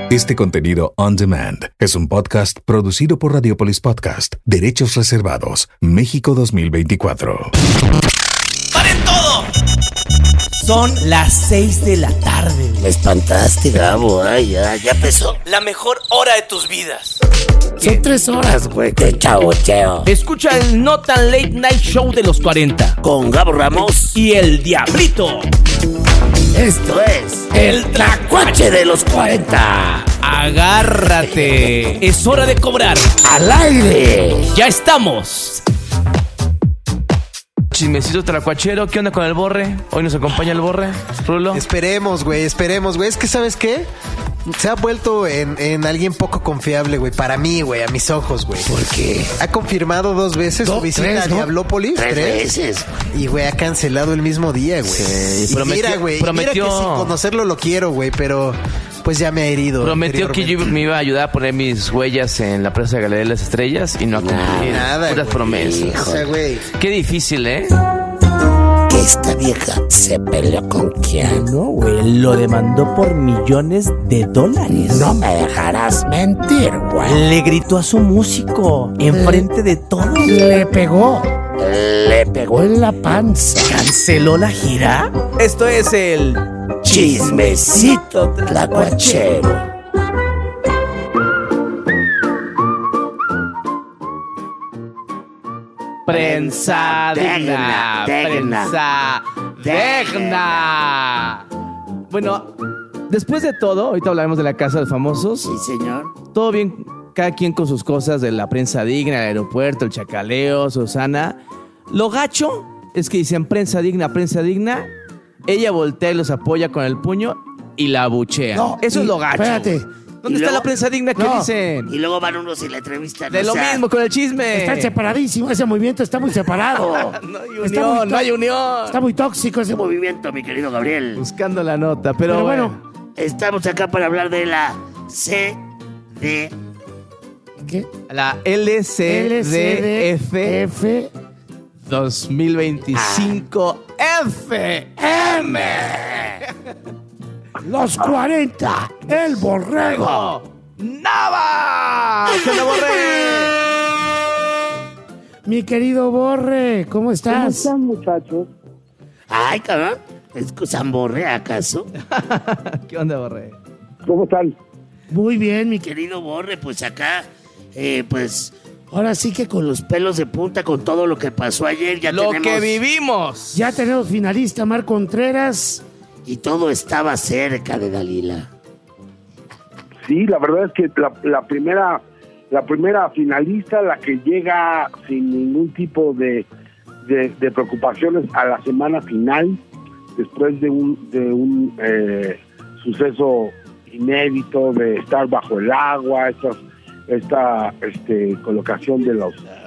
Este contenido on demand es un podcast producido por Radiopolis Podcast. Derechos reservados. México 2024. ¡Paren todo! Son las 6 de la tarde. Me espantaste, Gabo. Ay, ya empezó. La mejor hora de tus vidas. Son 3 horas, güey. De chaboteo. Escucha el No Tan Late Night Show de los 40. Con Gabo Ramos y el Diablito. Esto es el Tlacuache de los 40. Agárrate. Es hora de cobrar. ¡Al aire! ¡Ya estamos! Chismecito tlacuachero, ¿qué onda con el Borre? Hoy nos acompaña el Borre, Rulo. Esperemos, güey. Es que, ¿sabes qué? Se ha vuelto en alguien poco confiable, güey. Para mí, güey, a mis ojos, güey. ¿Por qué? Ha confirmado 2 veces su visita a Diablópolis. 3 veces. Y, güey, ha cancelado el mismo día, güey. Sí, y mira, güey, mira que sin conocerlo lo quiero, güey, pero pues ya me ha herido. Prometió que yo me iba a ayudar a poner mis huellas en la Plaza de Galería de las Estrellas y no ha cumplido. Nada, puras promesas. O sea, güey. Qué difícil, ¿eh? Que esta vieja se peleó con Keanu. No, güey, lo demandó por $millones. No me dejarás mentir, güey. Le gritó a su músico enfrente de todos. Le pegó en la panza. ¿Canceló la gira? Esto es el Chismecito Tlacuachero. Prensa digna. Prensa digna. Bueno, después de todo, ahorita hablaremos de la Casa de los Famosos. Sí, señor. Todo bien, cada quien con sus cosas de la prensa digna, el aeropuerto, el chacaleo, Susana. Lo gacho es que dicen prensa digna. Ella voltea y los apoya con el puño y la abuchea. No, eso es lo gacho. Espérate. ¿Dónde está la prensa digna que dicen? Y luego van unos y la entrevistan. De lo mismo con el chisme. Están separadísimos, ese movimiento está muy separado. No hay unión. Está muy tóxico ese movimiento, mi querido Gabriel. Buscando la nota, pero bueno. Estamos acá para hablar de la CD. ¿Qué? La LCDF 2025 FM. Los 40, el borrego. ¡Nava! ¡Que no borré! Mi querido Borre, ¿cómo estás? ¿Cómo están, muchachos? Ay, cabrón. ¿Es Zamborre acaso? ¿Qué onda, Borre? ¿Cómo están? Muy bien, mi Querido Borre, pues acá, pues Ahora sí que con los pelos de punta, con todo lo que pasó ayer, ya lo tenemos... que vivimos. ya tenemos finalista Marc Contreras. Y todo estaba cerca de Dalila. Sí, la verdad es que la primera finalista, la que llega sin ningún tipo de preocupaciones a la semana final, después de un suceso inédito de estar bajo el agua, esta colocación de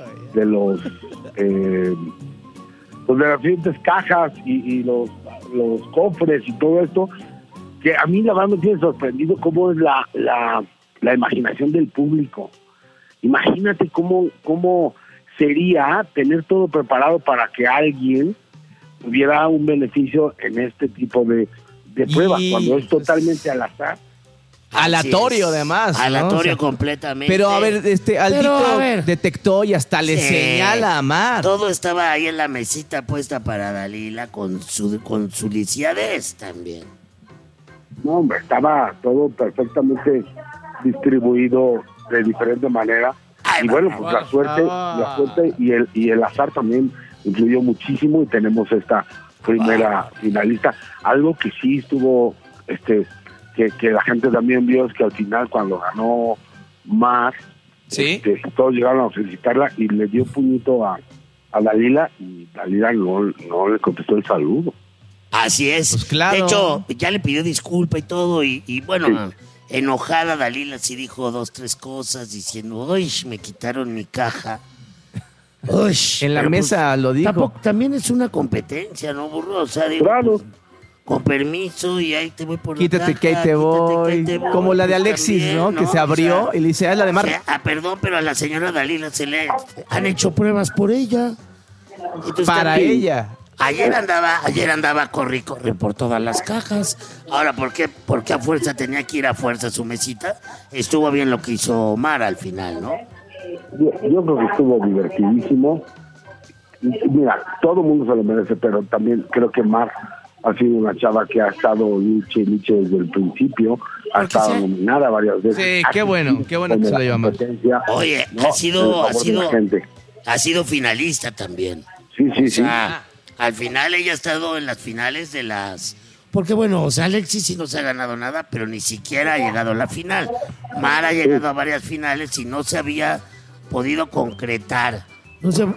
las diferentes cajas y los cofres y todo esto, que a mí la verdad me tiene sorprendido cómo es la imaginación del público. Imagínate cómo sería tener todo preparado para que alguien tuviera un beneficio en este tipo de pruebas, cuando es totalmente al azar. Aleatorio, además. Aleatorio, ¿no? completamente. Pero a ver, Aldito detectó y hasta le señala a Mar. Todo estaba ahí en la mesita puesta para Dalila con su lisiadez también. No, hombre, estaba todo perfectamente distribuido de diferente manera. Ay, y bueno, pues la suerte y el azar también influyó muchísimo y tenemos esta primera finalista. Algo que sí estuvo, que la gente también vio es que al final cuando ganó Mar, ¿sí? Todos llegaron a felicitarla y le dio puñito a Dalila y Dalila no le contestó el saludo. Así es. Pues claro. De hecho, ya le pidió disculpa y todo y bueno, sí. Enojada Dalila sí dijo 2, 3 cosas diciendo, uy, me quitaron mi caja. Uy, en la mesa lo dijo. También es una competencia, ¿no, burro? O sea, digo, claro. Pues, con permiso y ahí te voy por quítate la caja. Que ahí te voy. Como la de Alexis, también, ¿no? Que se abrió, o sea, y le dice, la de Mar. O sea, perdón, pero a la señora Dalila se le han hecho pruebas por ella. Entonces, para también, ella. Ayer andaba corre por todas las cajas. Ahora, ¿por qué a fuerza tenía que ir a fuerza a su mesita? Estuvo bien lo que hizo Omar al final, ¿no? Yo creo que estuvo divertidísimo. Mira, todo el mundo se lo merece, pero también creo que Mar ha sido una chava que ha estado luche desde el principio, ha estado nominada varias veces. Sí, qué bueno que se lo lleva Mar. Oye, ¿no? ha sido finalista también. Sí. O sea, al final ella ha estado en las finales de las... Porque bueno, o sea, Alexis Sí, no se ha ganado nada, pero ni siquiera ha llegado a la final. Mar ha llegado a varias finales y no se había podido concretar. no sé,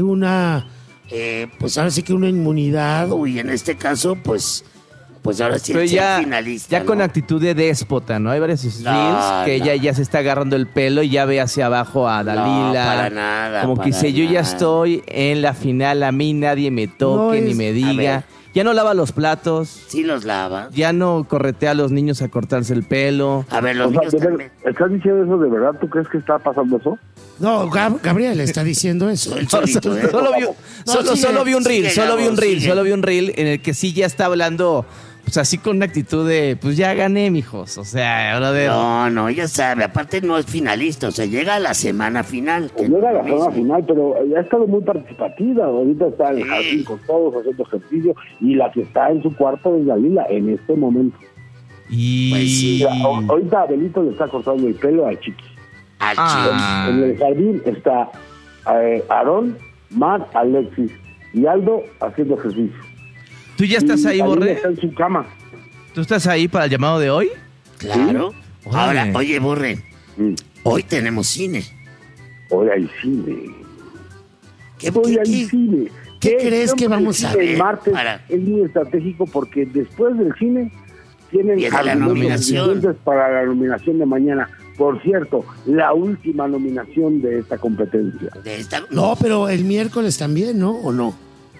pues ahora sí que una inmunidad. Uy, en este caso, pues ahora sí Pero es ya, finalista. ya con ¿no? actitud de déspota, ¿no? Hay varios reels que ella ya se está agarrando el pelo y ya ve hacia abajo a Dalila. para nada, Como que para dice, yo ya nada. estoy en la final, a mí nadie me toque No ni es- me a diga. ver. Ya no lava los platos, Sí los lava. ya no corretea a los niños a cortarse el pelo. A ver, los O sea, niños también. ¿estás diciendo eso de verdad? ¿Tú crees que está pasando eso? No, Gabriel está diciendo eso. El solito, ¿eh? Solo vi un reel, sigue, solo vi un Gabo, reel, sigue. solo vi un reel en el que sí ya está hablando, pues así con una actitud de, pues ya gané, mijos. O sea, brother. No, ya sabe. Aparte no es finalista, o sea, llega a la semana final. que Llega a no la es lo zona mismo. final, pero ha estado muy participativa. Ahorita está en el jardín con todos haciendo ejercicio y la que está en su cuarto es Dalila en este momento. Y... Pues sí. Mira, ahorita Abelito le está cortando el pelo a Chiqui. Al Ah. En el jardín está Aarón, Mar, Alexis y Aldo haciendo ejercicio. ¿Tú ya estás Y ahí, Dalila Borre? está en su cama. ¿Tú estás ahí para el llamado de hoy? Claro. Sí. Ahora, Órale. oye, Borre, Mm. hoy tenemos cine. Hoy hay cine. ¿Qué, Hoy qué- hay qué- cine. qué crees Siempre que vamos el a cine ver El martes para- es muy estratégico porque después del cine tienen Viene la argumentos nominación. suficientes para la nominación de mañana. Por cierto, la última nominación de esta competencia. de esta- No, pero el miércoles también, ¿no? ¿O no?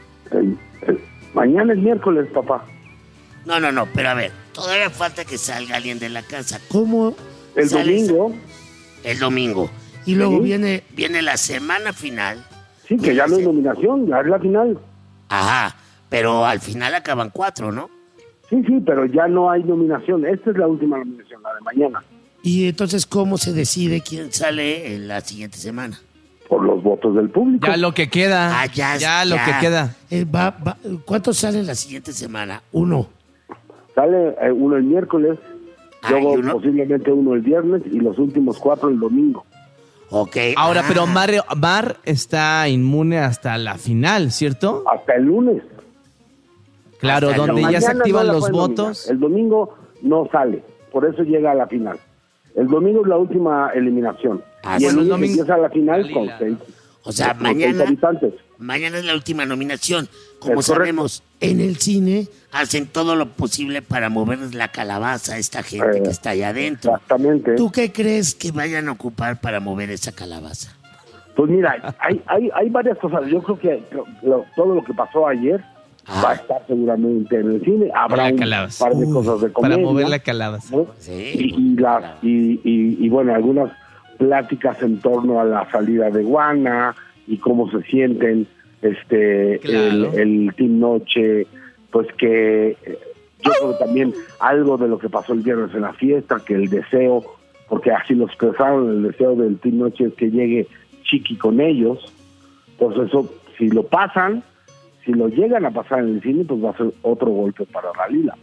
Mañana es miércoles, papá. No, pero a ver, todavía falta que salga alguien de la casa. ¿Cómo? El Sale domingo, El domingo. Y luego Sí. viene La semana final. sí, que ya no hay nominación, ya es la final. Ajá, pero al final acaban 4, ¿no? Sí, pero ya no hay nominación. Esta es la última nominación, la de mañana. y entonces cómo se decide quién. ¿Quién sale en la siguiente semana? Por los votos del público. Ya lo que queda. Ah, ya, lo ya. que queda. ¿Cuántos salen las? Siguiente semana. Uno. Sale uno el miércoles, luego ¿y uno? posiblemente uno el viernes y los últimos 4 el domingo. Ok. Ahora, ah, pero Mar está inmune hasta la final, ¿cierto? Hasta el lunes. Claro, Hasta el donde ya Mañana se activan no la los pueden nominar. votos. El domingo no sale, por eso llega a la final. El domingo es la última eliminación. Ah, y sí. el Bueno, el lunes domingo- empieza la final Dalila. con 6. O sea, con seis mañana habitantes. es la última nominación. Como Es correcto. sabemos, En el cine, hacen todo lo posible para mover la calabaza a esta gente que está allá adentro. Exactamente. ¿tú qué crees Que vayan a ocupar para mover esa calabaza. Pues mira, hay varias cosas. Yo creo que todo lo que pasó ayer va a estar seguramente en el cine. Habrá La un calabaza. par de cosas de comedia. Para mover la calabaza. ¿no? Sí, y bueno, algunas pláticas en torno a la salida de Guana y cómo se sienten Claro. el Team Noche, pues que yo creo que también algo de lo que pasó el viernes en la fiesta, que el deseo, porque así lo expresaron, el deseo del Team Noche es que llegue Chiqui con ellos. Pues eso, si lo pasan, si lo llegan a pasar en el cine, pues va a ser otro golpe para Dalila.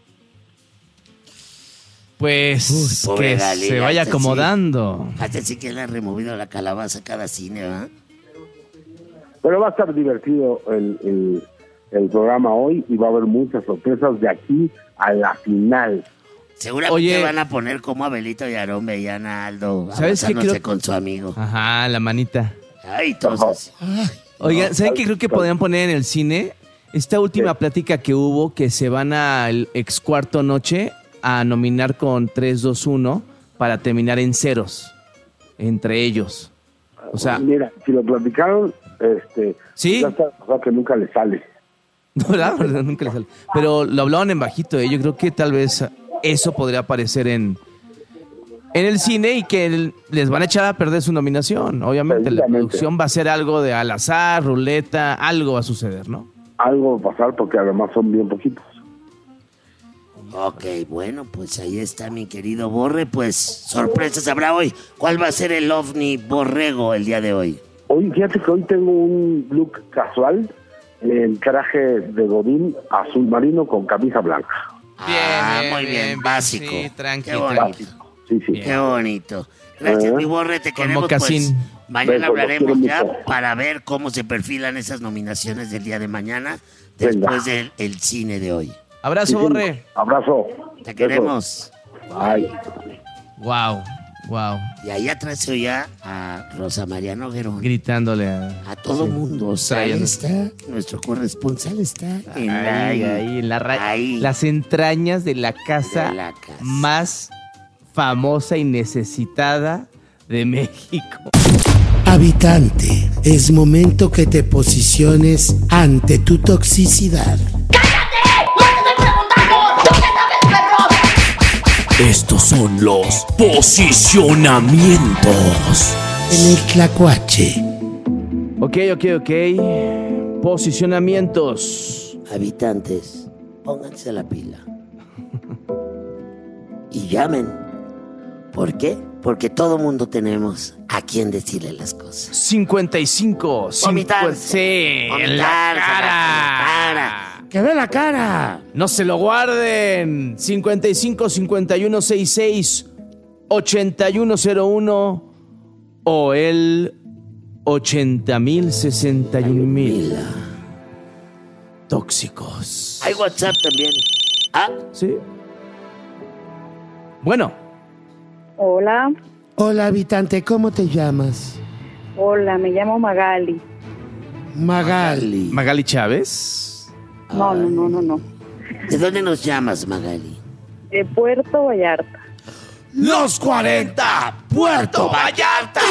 Pues pobre que Dalila, se vaya esta sí. acomodando. Hasta sí que le han removido la calabaza a cada cine, ¿verdad? Pero va a estar divertido el programa hoy y va a haber muchas sorpresas de aquí a la final. Seguramente Oye. van a poner como Abelito y Aarón veían a Aldo ¿Sabes qué abrazándose creo? con su amigo. Ajá, la manita. Ay, entonces. Oigan, ¿saben qué creo que podrían poner en el cine? Esta última plática que hubo, que se van al ex cuarto noche a nominar con 3, 2, 1 para terminar en ceros entre ellos. O sea, Mira, si lo platicaron, Sí. ya está, o sea, que nunca le sale. ¿verdad? Nunca les sale. Pero lo hablaban en bajito, ¿eh? Yo creo que tal vez eso podría aparecer en el cine y que les van a echar a perder su nominación. Obviamente, la Seguramente. producción va a ser algo de al azar, ruleta, algo va a suceder, ¿no? algo va a pasar porque además son bien poquitos. Ok, bueno, pues ahí está mi querido Borre. Pues sorpresas habrá hoy. ¿Cuál va a ser el ovni borrego el día de hoy? Hoy, fíjate que hoy tengo un look casual, el traje de godín azul marino con camisa blanca. Muy bien, básico. Sí, tranqui, Qué bonito. Básico. Sí, sí. Qué bonito. Gracias, mi Borre, te Con queremos. mocasín. Pues, mañana Besos, los hablaremos quiero ya mucho. para ver cómo se perfilan esas nominaciones del día de mañana, después del el cine de hoy. Abrazo, Sí, Borre. Abrazo. Te queremos. Bye. Wow. Y ahí atrás se oía a Rosa María Noguerón. Gritándole A todo mundo. O sea, Ahí está. nuestro corresponsal está en ahí, en la ahí. las entrañas de la casa De la casa. más famosa y necesitada de México. Habitante, es momento que te posiciones ante tu toxicidad. Estos son los posicionamientos. En el Tlacuache. Ok. Posicionamientos. Habitantes, pónganse la pila. Y llamen. ¿Por qué? Porque todo mundo tenemos a quien decirle las cosas. 55. Vomitarse. Sí, en la Vomitarse cara. ¡Que ve la cara! No se lo guarden. 55 51 66 8101 o el 80,000 61,000. Tóxicos. Hay WhatsApp también. Ah, Sí. Bueno, Hola, Hola, habitante, ¿cómo te llamas? hola, me llamo Magali. Magali. Magali Chávez. No. ¿de dónde nos llamas, Magali? De Puerto Vallarta. Los 40, Puerto Vallarta.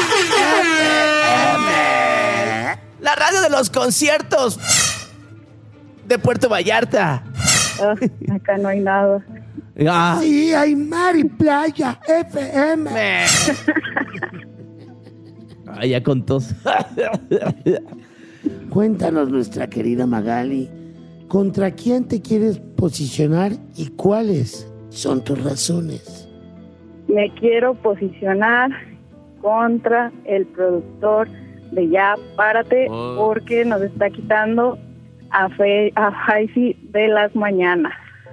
La radio de los conciertos de Puerto Vallarta. Ah, acá no hay nada. Ah, Sí, hay mar y playa, FM. Ay, ya con tos. Cuéntanos, Cuéntanos, nuestra querida Magali, ¿contra quién te quieres posicionar y cuáles? son tus razones. Me quiero posicionar contra el productor de Ya Párate Oh. porque nos está quitando a Faisy de las mañanas.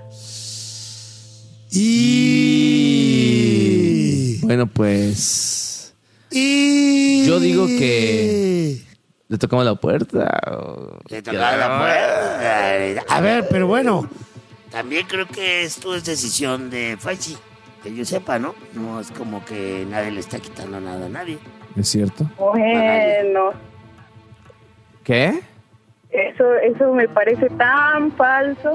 Bueno, pues yo digo que le tocamos la puerta. Le tocaba la puerta. A ver, pero bueno, También creo que esto es decisión de Faisy. Que yo sepa, ¿no? No es como que nadie le está quitando nada a nadie. ¿Es cierto? Bueno, ¿Qué? eso me parece tan falso.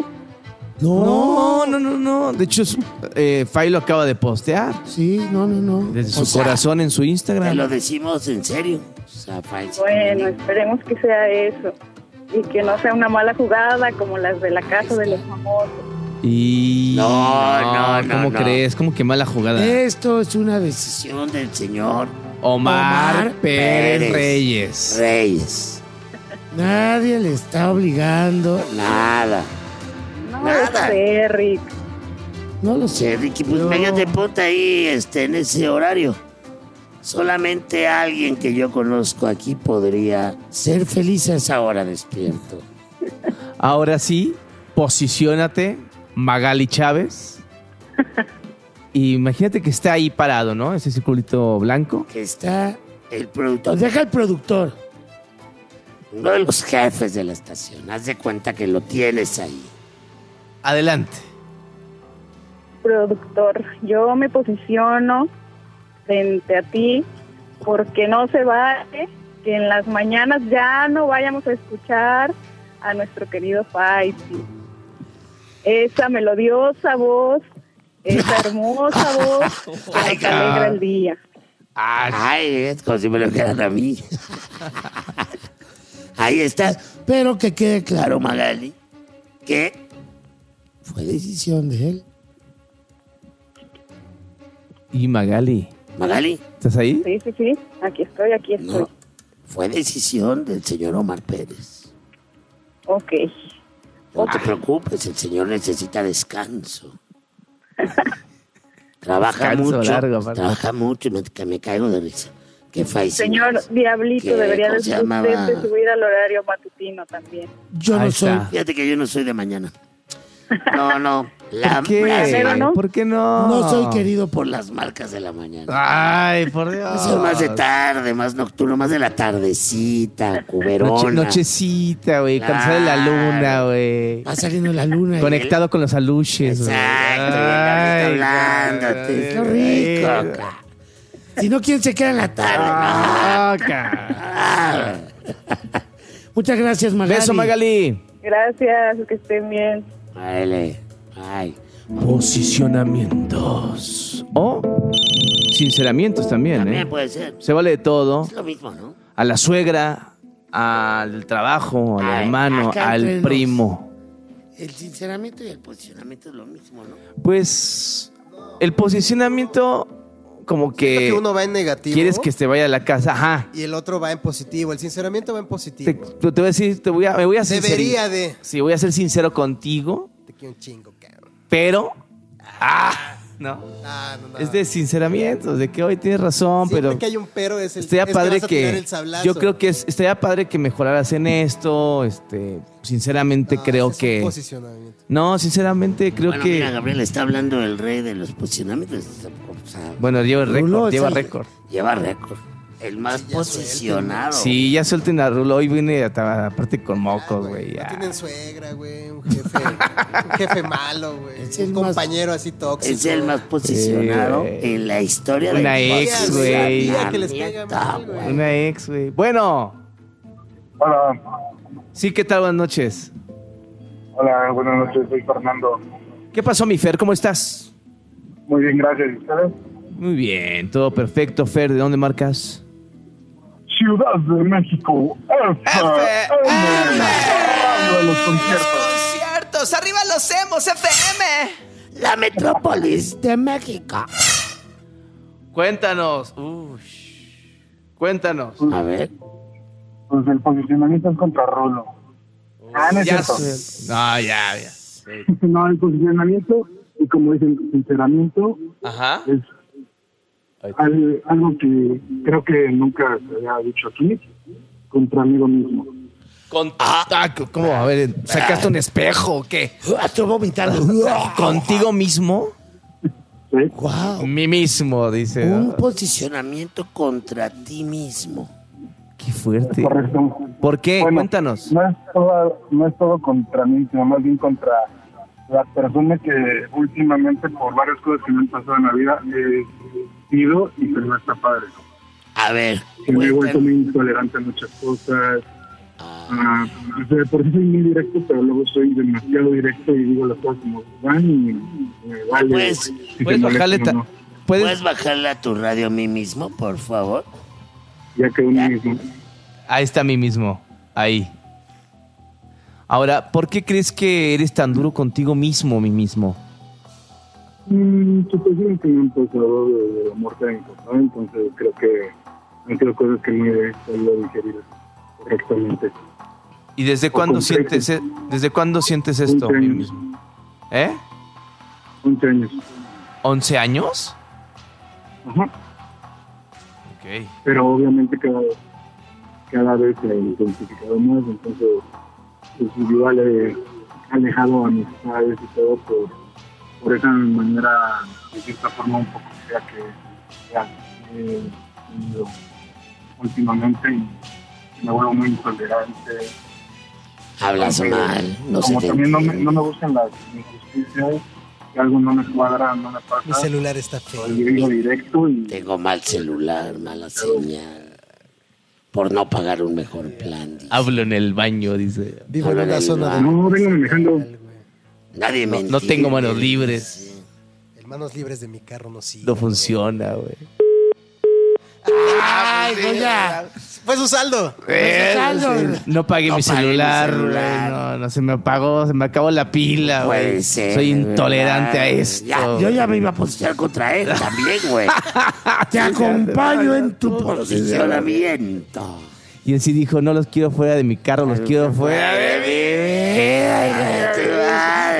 No. De hecho, Fai lo acaba de postear Sí, no. desde O su sea, corazón en su Te Instagram. lo decimos en serio. O sea, Faisy. Bueno, esperemos que sea eso. Y que no sea una mala jugada como las de la casa de los famosos. Y No. ¿Cómo crees? ¿Cómo que mala jugada? Esto es una decisión. Decisión del señor Omar Pérez Pérez. Reyes. Nadie le está obligando. Nada. No Nada. sé, Rick. No lo Sí, sé. Ricky, pues No. méngate, ponte ahí en ese horario. Solamente alguien que yo conozco aquí podría Ser feliz a es esa hora despierto. Ahora sí, posiciónate, Magali Chávez. Y imagínate que está ahí parado, ¿no? Ese circulito blanco. Que está está. el productor, Deja el productor. uno de los jefes de la estación. Haz de cuenta que lo tienes ahí. Adelante. Productor, yo me posiciono frente a ti porque no se vale que en las mañanas ya no vayamos a escuchar a nuestro querido Faisy. Esa melodiosa voz, esa hermosa voz que Ay, nos alegra el día. Ay, es como si me lo quieran a mí. Ahí está. Pero que quede claro. Claro, Magali. Que Fue decisión de él. Y Magali, Magali, ¿estás ahí? Sí, aquí estoy. no. Fue decisión del señor Omar Pérez. Ok. No te preocupes, el señor necesita descanso. Trabaja Descanso mucho. largo, aparte. Trabaja mucho y me caigo de risa. Qué fácil. Señor Diablito, ¿Qué? debería ¿Cómo de se llamaba? usted de subir al horario matutino también. Yo Ahí no soy. está. Fíjate que yo no soy de mañana. No. ¿Por qué? Pero no. ¿Por qué no? No soy querido Por por las marcas de la mañana. Ay, por Dios. Soy más de tarde, más nocturno, más de la tardecita, cuberona. Nochecita, güey. Cuando sale la luna, güey. Va saliendo la luna. Conectado con los aluches, güey. Exacto, Ay, hablándote. Qué rico. Acá. Si no, ¿quién se queda en la tarde? Ah, cara. Muchas gracias, Magali. Beso, Magali. Gracias, que estén bien. Ay. Posicionamientos. O sinceramientos también, También ¿eh? puede ser. Se vale de todo. Es lo mismo, ¿no? A la suegra, al trabajo, al Ay, hermano, acá al entre nos. primo. El sinceramiento y el posicionamiento es lo mismo, ¿no? Pues el posicionamiento como Siento que que uno va en negativo. quieres que te vaya a la casa. Ajá. Y el otro va en positivo. El sinceramiento va en Te positivo. voy a decir, me voy a Debería de. Sí, voy a ser sincero contigo, Te quiero un chingo, cabrón. pero no. No. Es de sinceramiento, de que hoy tienes razón, Siempre pero que hay un pero es el estaría es padre vas a tirar que el sablazo. yo creo que estaría padre que mejoraras en esto, sinceramente No, creo ese es que un posicionamiento. no, sinceramente creo Bueno, que mira, Gabriel está hablando el rey de los posicionamientos. O sea, bueno, lleva récord, Rulo, lleva es el- récord. lleva récord. El más ya posicionado. Sí, ya suelten a Rulo, hoy viene aparte con mocos, güey. No ya. tienen suegra, güey. Un jefe malo, güey. Es Un el más- compañero así tóxico. Es el más posicionado Sí. en la historia Una del ex, güey. Que les pega mal, güey. Una ex, güey. Bueno, Hola, sí, ¿qué tal? Buenas noches. buenas noches, soy Fernando. ¿Qué pasó, mi Fer? ¿Cómo estás? Muy bien, gracias. ¿Y ustedes? Muy bien, todo perfecto, Fer. ¿De dónde marcas? Ciudad de México. De los conciertos. conciertos! ¡Arriba los emos, FM! La metrópolis de México. Cuéntanos. Cuéntanos. A ver. Pues el posicionamiento es contra Rulo. No es Ya cierto. ya. No, el posicionamiento, y como dicen, sinceramiento, Ajá. es algo que creo que nunca se había dicho aquí, contra amigo mismo. ¿Cómo? A ver, ¿sacaste un espejo o qué? Estoy vomitando. ¿Contigo mismo? ¿Sí? Wow. Mí mismo, dice. Un Posicionamiento contra ti mismo. Qué fuerte. Correcto. ¿Por qué? Bueno, Cuéntanos. no es todo contra mí, sino más bien contra la persona que últimamente, por varias cosas que me han pasado en la vida, he sido y que no está padre. A ver. Que me he vuelto cuéntame. muy intolerante a muchas cosas. O sea, por eso soy muy directo, pero luego soy demasiado directo y digo las cosas como van y me vale. Pues, si ¿Puedes se bajarle? molestan o no. ¿Puedes bajarle a tu radio a mí mismo, por favor? Ya que uno mismo. Ahí está mí mismo. Ahí. Ahora, ¿por qué crees que eres tan duro contigo mismo, mí mismo? Situaciones que me han pasado de muerte de mi papá, entonces creo que han sido cosas que no he podido digerir correctamente. ¿Y desde cuándo complejos. sientes esto? 11 mí años. mismo? ¿Eh? 11 años. ¿11 años? Ajá. Ok. Pero obviamente cada vez se ha intensificado más, entonces pues igual he alejado amistades y todo por esa manera, de cierta forma un poco fea que he tenido últimamente y me vuelvo muy intolerante. Hablas Aunque, mal. No como se te también no entiende. me gustan las injusticias, si algo no me cuadra, no me Mi pasa, celular está feo. pues digo directo y Tengo mal celular, mala señal. Por no pagar un mejor plan. dice. Hablo en el baño, dice. Vivo en Habla una del zona bar. de... no vengo manejando. Nadie me No tengo entiende, manos libres. dice. El manos libres de mi carro no sirve. No funciona, güey. Ay, no, ya. Fue su saldo. No pagué No mi pagué mi celular, celular. güey. No, se me apagó, se me acabó la pila, güey. Puede ser, Soy de intolerante verdad. a esto. Ya, Yo ya me iba a Posicionar contra él también, güey. Te acompaño en tu Posicionamiento. Y él sí dijo, no los quiero fuera de mi carro, los quiero fuera de mí.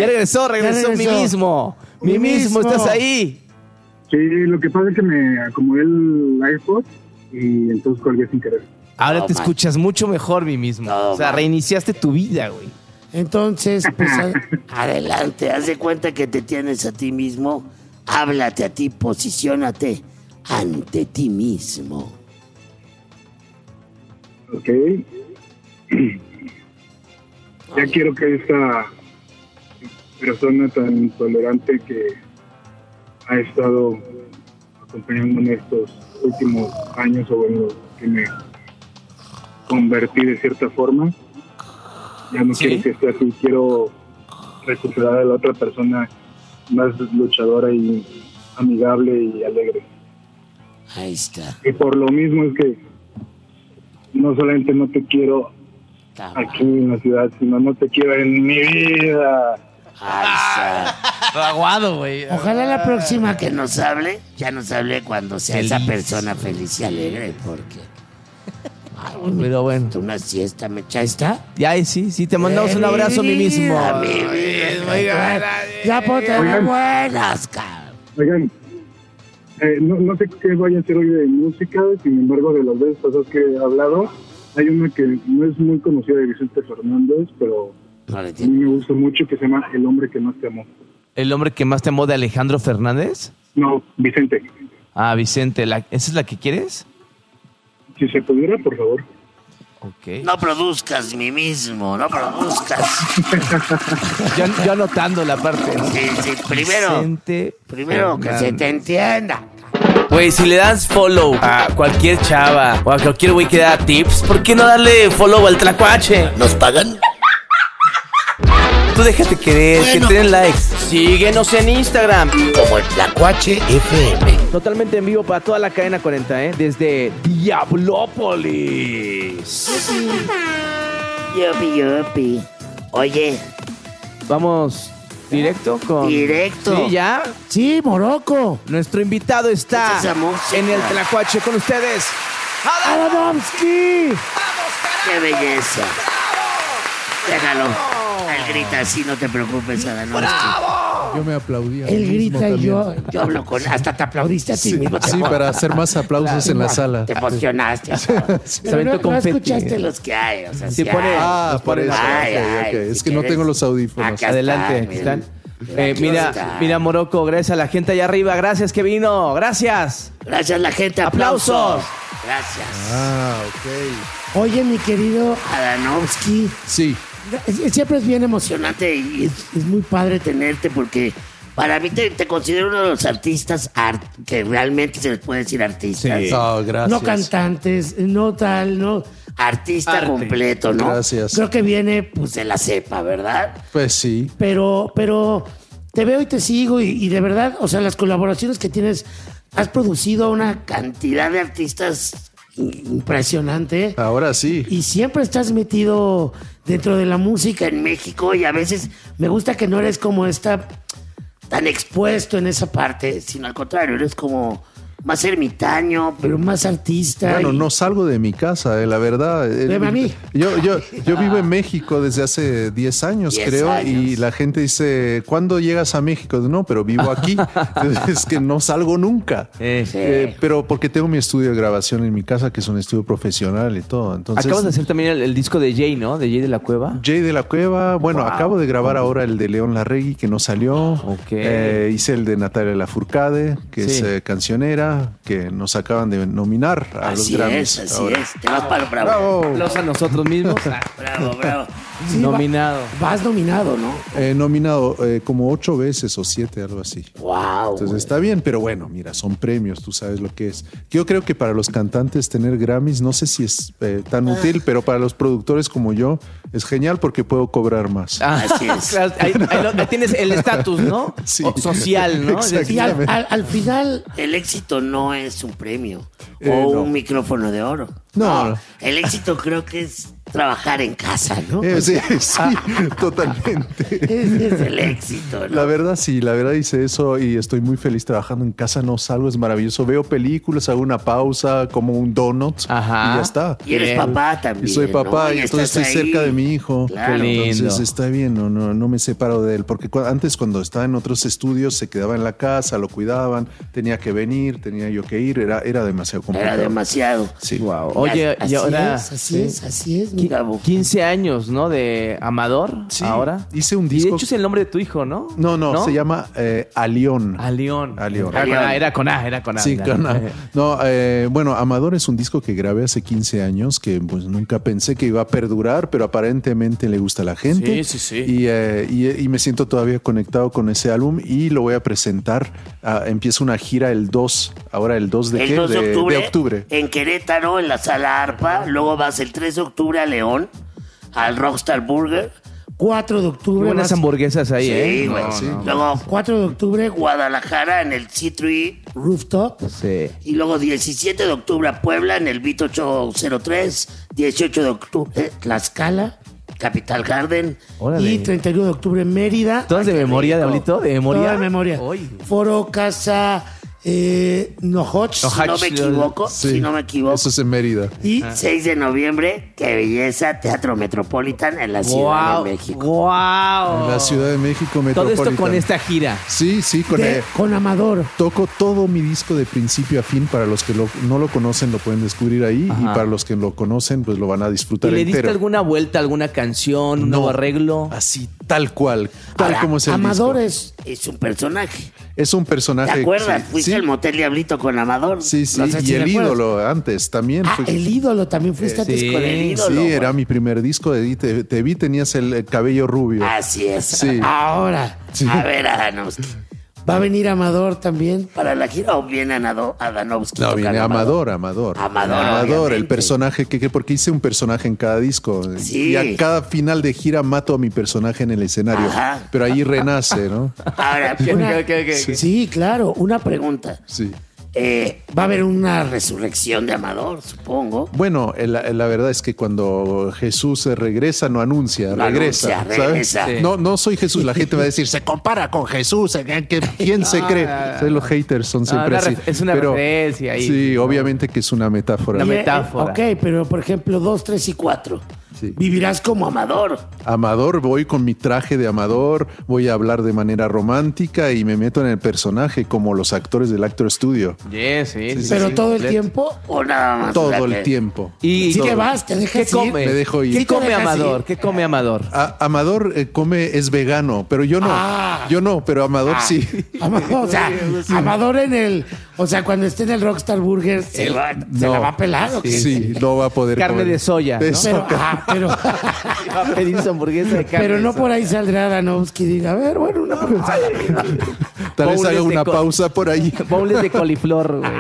Ya regresó mi mismo. Mi mismo, ¿estás ahí? Sí, lo que pasa es que me acomodé el iPod y entonces colgué sin querer. Ahora te escuchas mucho mejor, mi mismo. O sea, reiniciaste tu vida, güey. Entonces, pues... Adelante, haz de cuenta que te tienes a ti mismo. Háblate a ti, posiciónate ante ti mismo. Ok. Ya quiero que esta persona tan intolerante que ha estado acompañándome estos últimos años, o bueno, que me convertí de cierta forma, ya no quiero que esté así. Quiero recuperar a la otra persona más luchadora y amigable y alegre. Ahí está. Y por lo mismo es que no solamente no te quiero aquí en la ciudad, sino no te quiero en mi vida. Ahí está. Aguado, güey. Ojalá la próxima Que nos hable, ya nos hable cuando sea esa persona feliz y alegre, porque... Pero bueno. Una siesta, ¿ya está? Ya, sí, te mandamos un abrazo, mi mismo. A mí mismo. Ya ponte Buenas, cabrón. Oigan, no sé qué voy a hacer hoy de música, sin embargo, de las veces pasadas que he hablado, hay una que no es muy conocida de Vicente Fernández, pero a mí me gusta mucho, que se llama El hombre que más te amó. ¿El hombre que más te amó de Alejandro Fernández? No, Vicente. Ah, Vicente, ¿esa es la que quieres? Si se pudiera, por favor. Ok. No produzcas, mi mismo, no produzcas. Yo anotando la parte, ¿no? Sí, primero. Vicente Primero que se te entienda. Güey, si le das follow a cualquier chava o a cualquier güey que da tips, ¿por qué no darle follow al Tlacuache? ¿Nos pagan? Tú déjate querer, que te den likes. Síguenos en Instagram. Como el Tlacuache FM. Totalmente en vivo para toda la cadena 40, desde Diablópolis. Yupi. Oye. Vamos directo con... Directo. Sí, ya. Sí, Morocco. Nuestro invitado está Esa música. en el Tlacuache con ustedes. ¡Adamowski! ¡Qué belleza! Déjalo. Él grita así, no te preocupes, Adanovsky. Yo me aplaudí. Él grita y yo hablo con... Hasta te aplaudiste a ti mismo. Sí, para hacer más aplausos en la sala. Te emocionaste. no escuchaste los que hay. O sea, Sí, pone... Por eso. Ok. Es que no tengo los audífonos. Acá Adelante, aquí están. Mira, Morocco, gracias a la gente allá arriba. Gracias que vino. Gracias. Gracias, la gente. ¡Aplausos! Gracias. Ok. Oye, mi querido Adanovsky. Sí. Siempre es bien emocionante y es muy padre tenerte, porque para mí te considero uno de los artistas que realmente se les puede decir artistas. Sí. Oh, gracias. No cantantes, no tal, no. Artista completo, ¿no? Gracias. Creo que viene, pues, De la cepa, ¿verdad? Pues sí. pero te veo y te sigo y de verdad, o sea, las colaboraciones que tienes, has producido una cantidad de artistas impresionante. Ahora sí. Y siempre estás metido dentro de la música en México y a veces me gusta que no eres como tan expuesto en esa parte, sino al contrario, eres como más ermitaño, pero más artista. Bueno, no salgo de mi casa, la verdad. Veme a mí. Yo vivo en México desde hace 10 años, 10 creo, años. y la gente dice, ¿cuándo llegas a México? No, pero vivo aquí. Es que no salgo nunca. Pero porque tengo mi estudio de grabación en mi casa, que es un estudio profesional y todo. Entonces, Acabas de hacer también el disco de Jay, ¿no? De Jay de la Cueva. Jay de la Cueva. Bueno, acabo de grabar ahora el de León Larregui, que no salió. Ok. Hice el de Natalia Lafourcade, que Sí. es cancionera, que nos acaban de nominar a los Grammys. Así ahora. es. Te vas para bravo. ¡Bravo! Aplausos a nosotros mismos. Bravo. Sí, Nominado. Vas nominado, ¿no? Nominado como 8 veces o 7, algo así. Wow. Entonces está bien, pero bueno, mira, son premios, tú sabes lo que es. Yo creo que para los cantantes tener Grammys, no sé si es tan útil, pero para los productores como yo, es genial porque puedo cobrar más. Así es. Claro, ahí tienes el estatus, ¿no? Sí. O social, ¿no? Exacto. Y al final, El éxito no es un premio o no. un micrófono de oro. No. El éxito creo que es trabajar en casa, ¿no? Sí, totalmente. Ese es el éxito, ¿no? La verdad hice eso y estoy muy feliz trabajando en casa, no salgo, es maravilloso. Veo películas, hago una pausa, como un donut y ya está. Y eres papá también. Y soy papá, ¿no? y entonces estoy cerca de mi hijo. Claro. Qué lindo. Entonces está bien, no me separo de él. Porque antes cuando estaba en otros estudios se quedaba en la casa, lo cuidaban, tenía que venir, tenía yo que ir, era demasiado complicado. Era demasiado. Sí. Wow. Oye, y ahora... Así es, mi Gabo. 15 años, ¿no? De Amador, Sí, ahora. hice un Y de disco. hecho es el nombre de tu hijo, ¿no? No, se llama Alión. Alión. Alión. Era con A. Sí, con A. No, bueno, Amador es un disco que grabé hace 15 años que pues nunca pensé que iba a perdurar, pero aparentemente le gusta a la gente. Sí. Y me siento todavía conectado con ese álbum y lo voy a presentar. Empieza una gira el 2 de El 2 de octubre. En Querétaro, en la Sala Arpa. Luego vas el 3 de octubre a León, al Rockstar Burger. 4 de octubre. Buenas hamburguesas ahí, Sí, güey. sí. Luego 4 de octubre, Guadalajara, en el C3 Rooftop. Sí. Y luego 17 de octubre a Puebla, en el Beat 803. 18 de octubre, Tlaxcala, Capital Garden. Órale. Y 31 de octubre, Mérida. ¿Todas de Ay, qué memoria, rico. Diablito? ¿De memoria? Toda de memoria. Uy. Foro Casa Nohoch, si no me equivoco. Sí, Si no me equivoco. Eso es en Mérida. Y 6 de noviembre, qué belleza, Teatro Metropolitan en la Ciudad de México. ¡Wow! En la Ciudad de México Todo Metropolitan. esto con esta gira. Sí, Con Amador. toco todo mi disco de principio a fin. Para los que no lo conocen, lo pueden descubrir ahí. Ajá. Y para los que lo conocen, pues lo van a ¿Y disfrutar le diste entero. alguna vuelta, alguna canción, un No. nuevo arreglo? Así, tal cual. Tal Ahora, como es el Amador disco. es un personaje. Es un personaje. ¿Te acuerdas? Sí, Fuiste sí, al Motel Diablito con Amador. sí, sí. No sé Y si el recuerdas. ídolo antes también. Ah, fue- el ídolo. También fuiste antes sí, con el ídolo. Sí, era güey. mi primer disco. Te vi, tenías el cabello rubio. Así es. Sí. Ahora, Sí. a ver, Adanovsky. ¿Va a venir Amador también para la gira o viene Adanovsky? No, tocando viene Amador. Amador, el obviamente. personaje porque hice un personaje en cada disco. Sí. Y a cada final de gira mato a mi personaje en el escenario. Ajá. Pero ahí renace, ¿no? Ahora, sí, claro. Una pregunta. Sí. Va a haber una resurrección de Amador, supongo. Bueno, la verdad es que cuando Jesús regresa, no anuncia, No regresa. anuncia, ¿sabes? regresa. Sí. No soy Jesús. La gente va a decir, se compara con Jesús. ¿Quién se cree? ¿Sabes? Los haters son siempre así. Es una referencia ahí. Sí, obviamente que es una metáfora. Una metáfora. Ok, pero por ejemplo, 2, 3 y 4. Sí. Vivirás como Amador. Amador, voy con mi traje de Amador, voy a hablar de manera romántica y me meto en el personaje como los actores del Actor Studio. Sí. Pero todo el tiempo o nada más. Todo el tiempo. Y Sí que vas, te dejas ¿Qué come? ir. Me dejo ir. ¿Qué Sí te come dejas Amador? ir. ¿Qué come Amador? Amador es vegano, pero yo no. Ah. Yo no, pero Amador sí. Amador, o sea, Amador o sea, cuando esté en el Rockstar Burger, se la va a pelar. ¿o qué? Sí, no va a poder Carne comer. de soya, ¿no? Eso. Va a pedir su hamburguesa de carne. Pero no por ahí saldrá Adanovsky y diga, a ver, bueno, una pausa. Tal vez Bowls haga de una co- pausa por ahí. Bowls de coliflor, güey.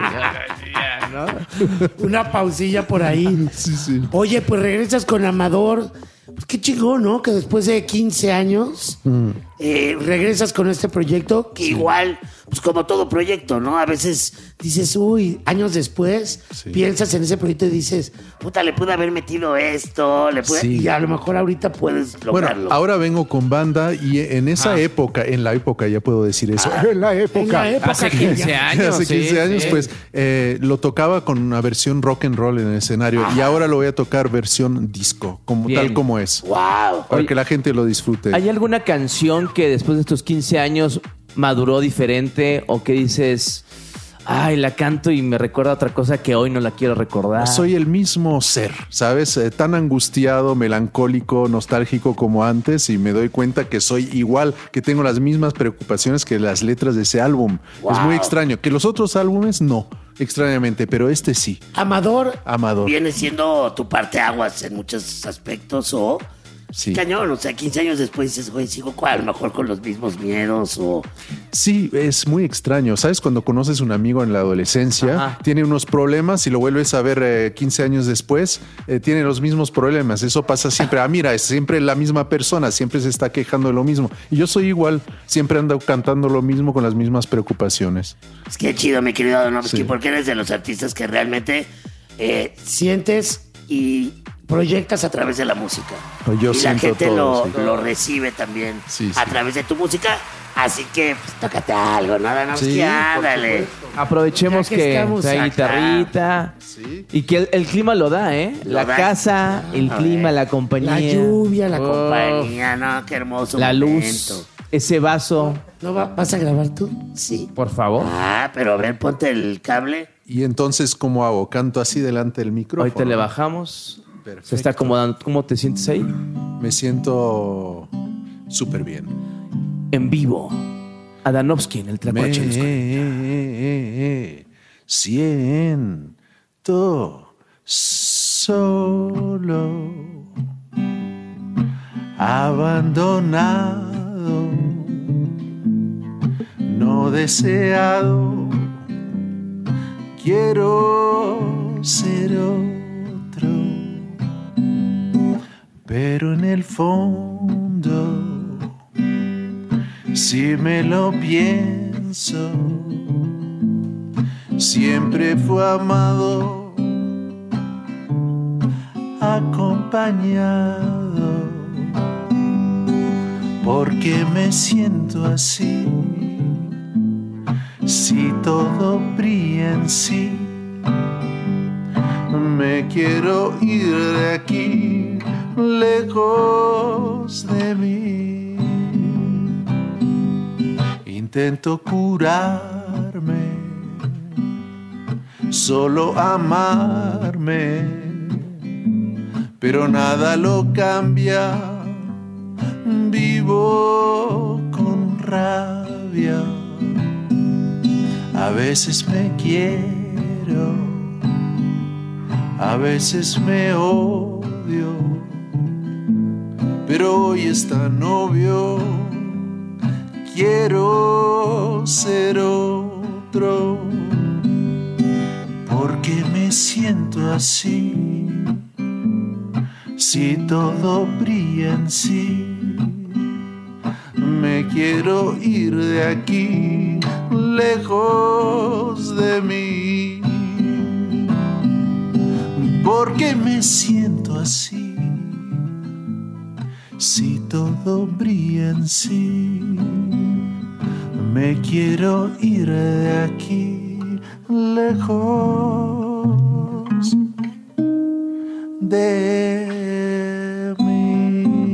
Una pausilla por ahí. Sí. Oye, pues regresas con Amador. Pues qué chingón, ¿no? Que después de 15 años regresas con este proyecto que igual, pues como todo proyecto, ¿no? A veces dices, uy, años después piensas en ese proyecto y dices, puta, le pude haber metido esto, Sí. y a lo mejor ahorita puedes lograrlo. Bueno, ahora vengo con banda y en esa época, en la época ya puedo decir eso. En la época. En la época Hace que 15 ya- años. Hace 15 sí, años, sí. pues lo tocaba con una versión rock and roll en el escenario y ahora lo voy a tocar versión disco, Bien. tal como es. ¡Wow! Para que la gente lo disfrute. ¿Hay alguna canción que después de estos 15 años maduró diferente o que dices, ay, la canto y me recuerda a otra cosa que hoy no la quiero recordar? Soy el mismo ser, ¿sabes? Tan angustiado, melancólico, nostálgico como antes y me doy cuenta que soy igual, que tengo las mismas preocupaciones que las letras de ese álbum. Wow. Es muy extraño. Que los otros álbumes no, extrañamente, pero este sí. Amador viene siendo tu parteaguas en muchos aspectos o... Sí. Cañón, o sea, 15 años después dices, güey, sigo a lo mejor con los mismos miedos o... Sí, es muy extraño. ¿Sabes? Cuando conoces un amigo en la adolescencia, tiene unos problemas y lo vuelves a ver 15 años después, tiene los mismos problemas. Eso pasa siempre. Mira, es siempre la misma persona, siempre se está quejando de lo mismo. Y yo soy igual, siempre ando cantando lo mismo con las mismas preocupaciones. Es que chido, mi querido Adonovsky, Sí. porque eres de los artistas que realmente sientes y proyectas a través de la música. Yo y la siento gente todo, sí. lo recibe también Sí, a sí. través de tu música. Así que, pues, tócate algo, ¿no? Adanovsky? Sí, Ándale. Aprovechemos Ya que que estamos hay acá. guitarrita. Y que el clima lo da, ¿eh? La da. casa, el clima, la compañía. La lluvia, la Oh, compañía, ¿no? Qué hermoso La momento. luz, ese vaso. ¿No vas a grabar tú? Sí. Por favor. Ah, pero a ver, ponte el cable. Y entonces, ¿cómo hago? ¿Canto así delante del micrófono? Ahorita le bajamos. Perfecto. Se está acomodando. ¿Cómo te sientes ahí? Me siento súper bien. En vivo. Adanovsky en el Tlacuache. Me siento solo, abandonado, no deseado. Quiero ser otro, pero en el fondo, si me lo pienso, siempre fue amado, acompañado, porque me siento así, si todo brilla en sí, me quiero ir de aquí, lejos de mí. Intento curarme, solo amarme, pero nada lo cambia. Vivo con rabia, a veces me quiero, a veces me odio, pero hoy es tan obvio. Quiero ser otro, porque me siento así, si todo brilla en sí. Me quiero ir de aquí, lejos de mí, porque me siento así, si todo brilla en sí. Me quiero ir de aquí, lejos de mí.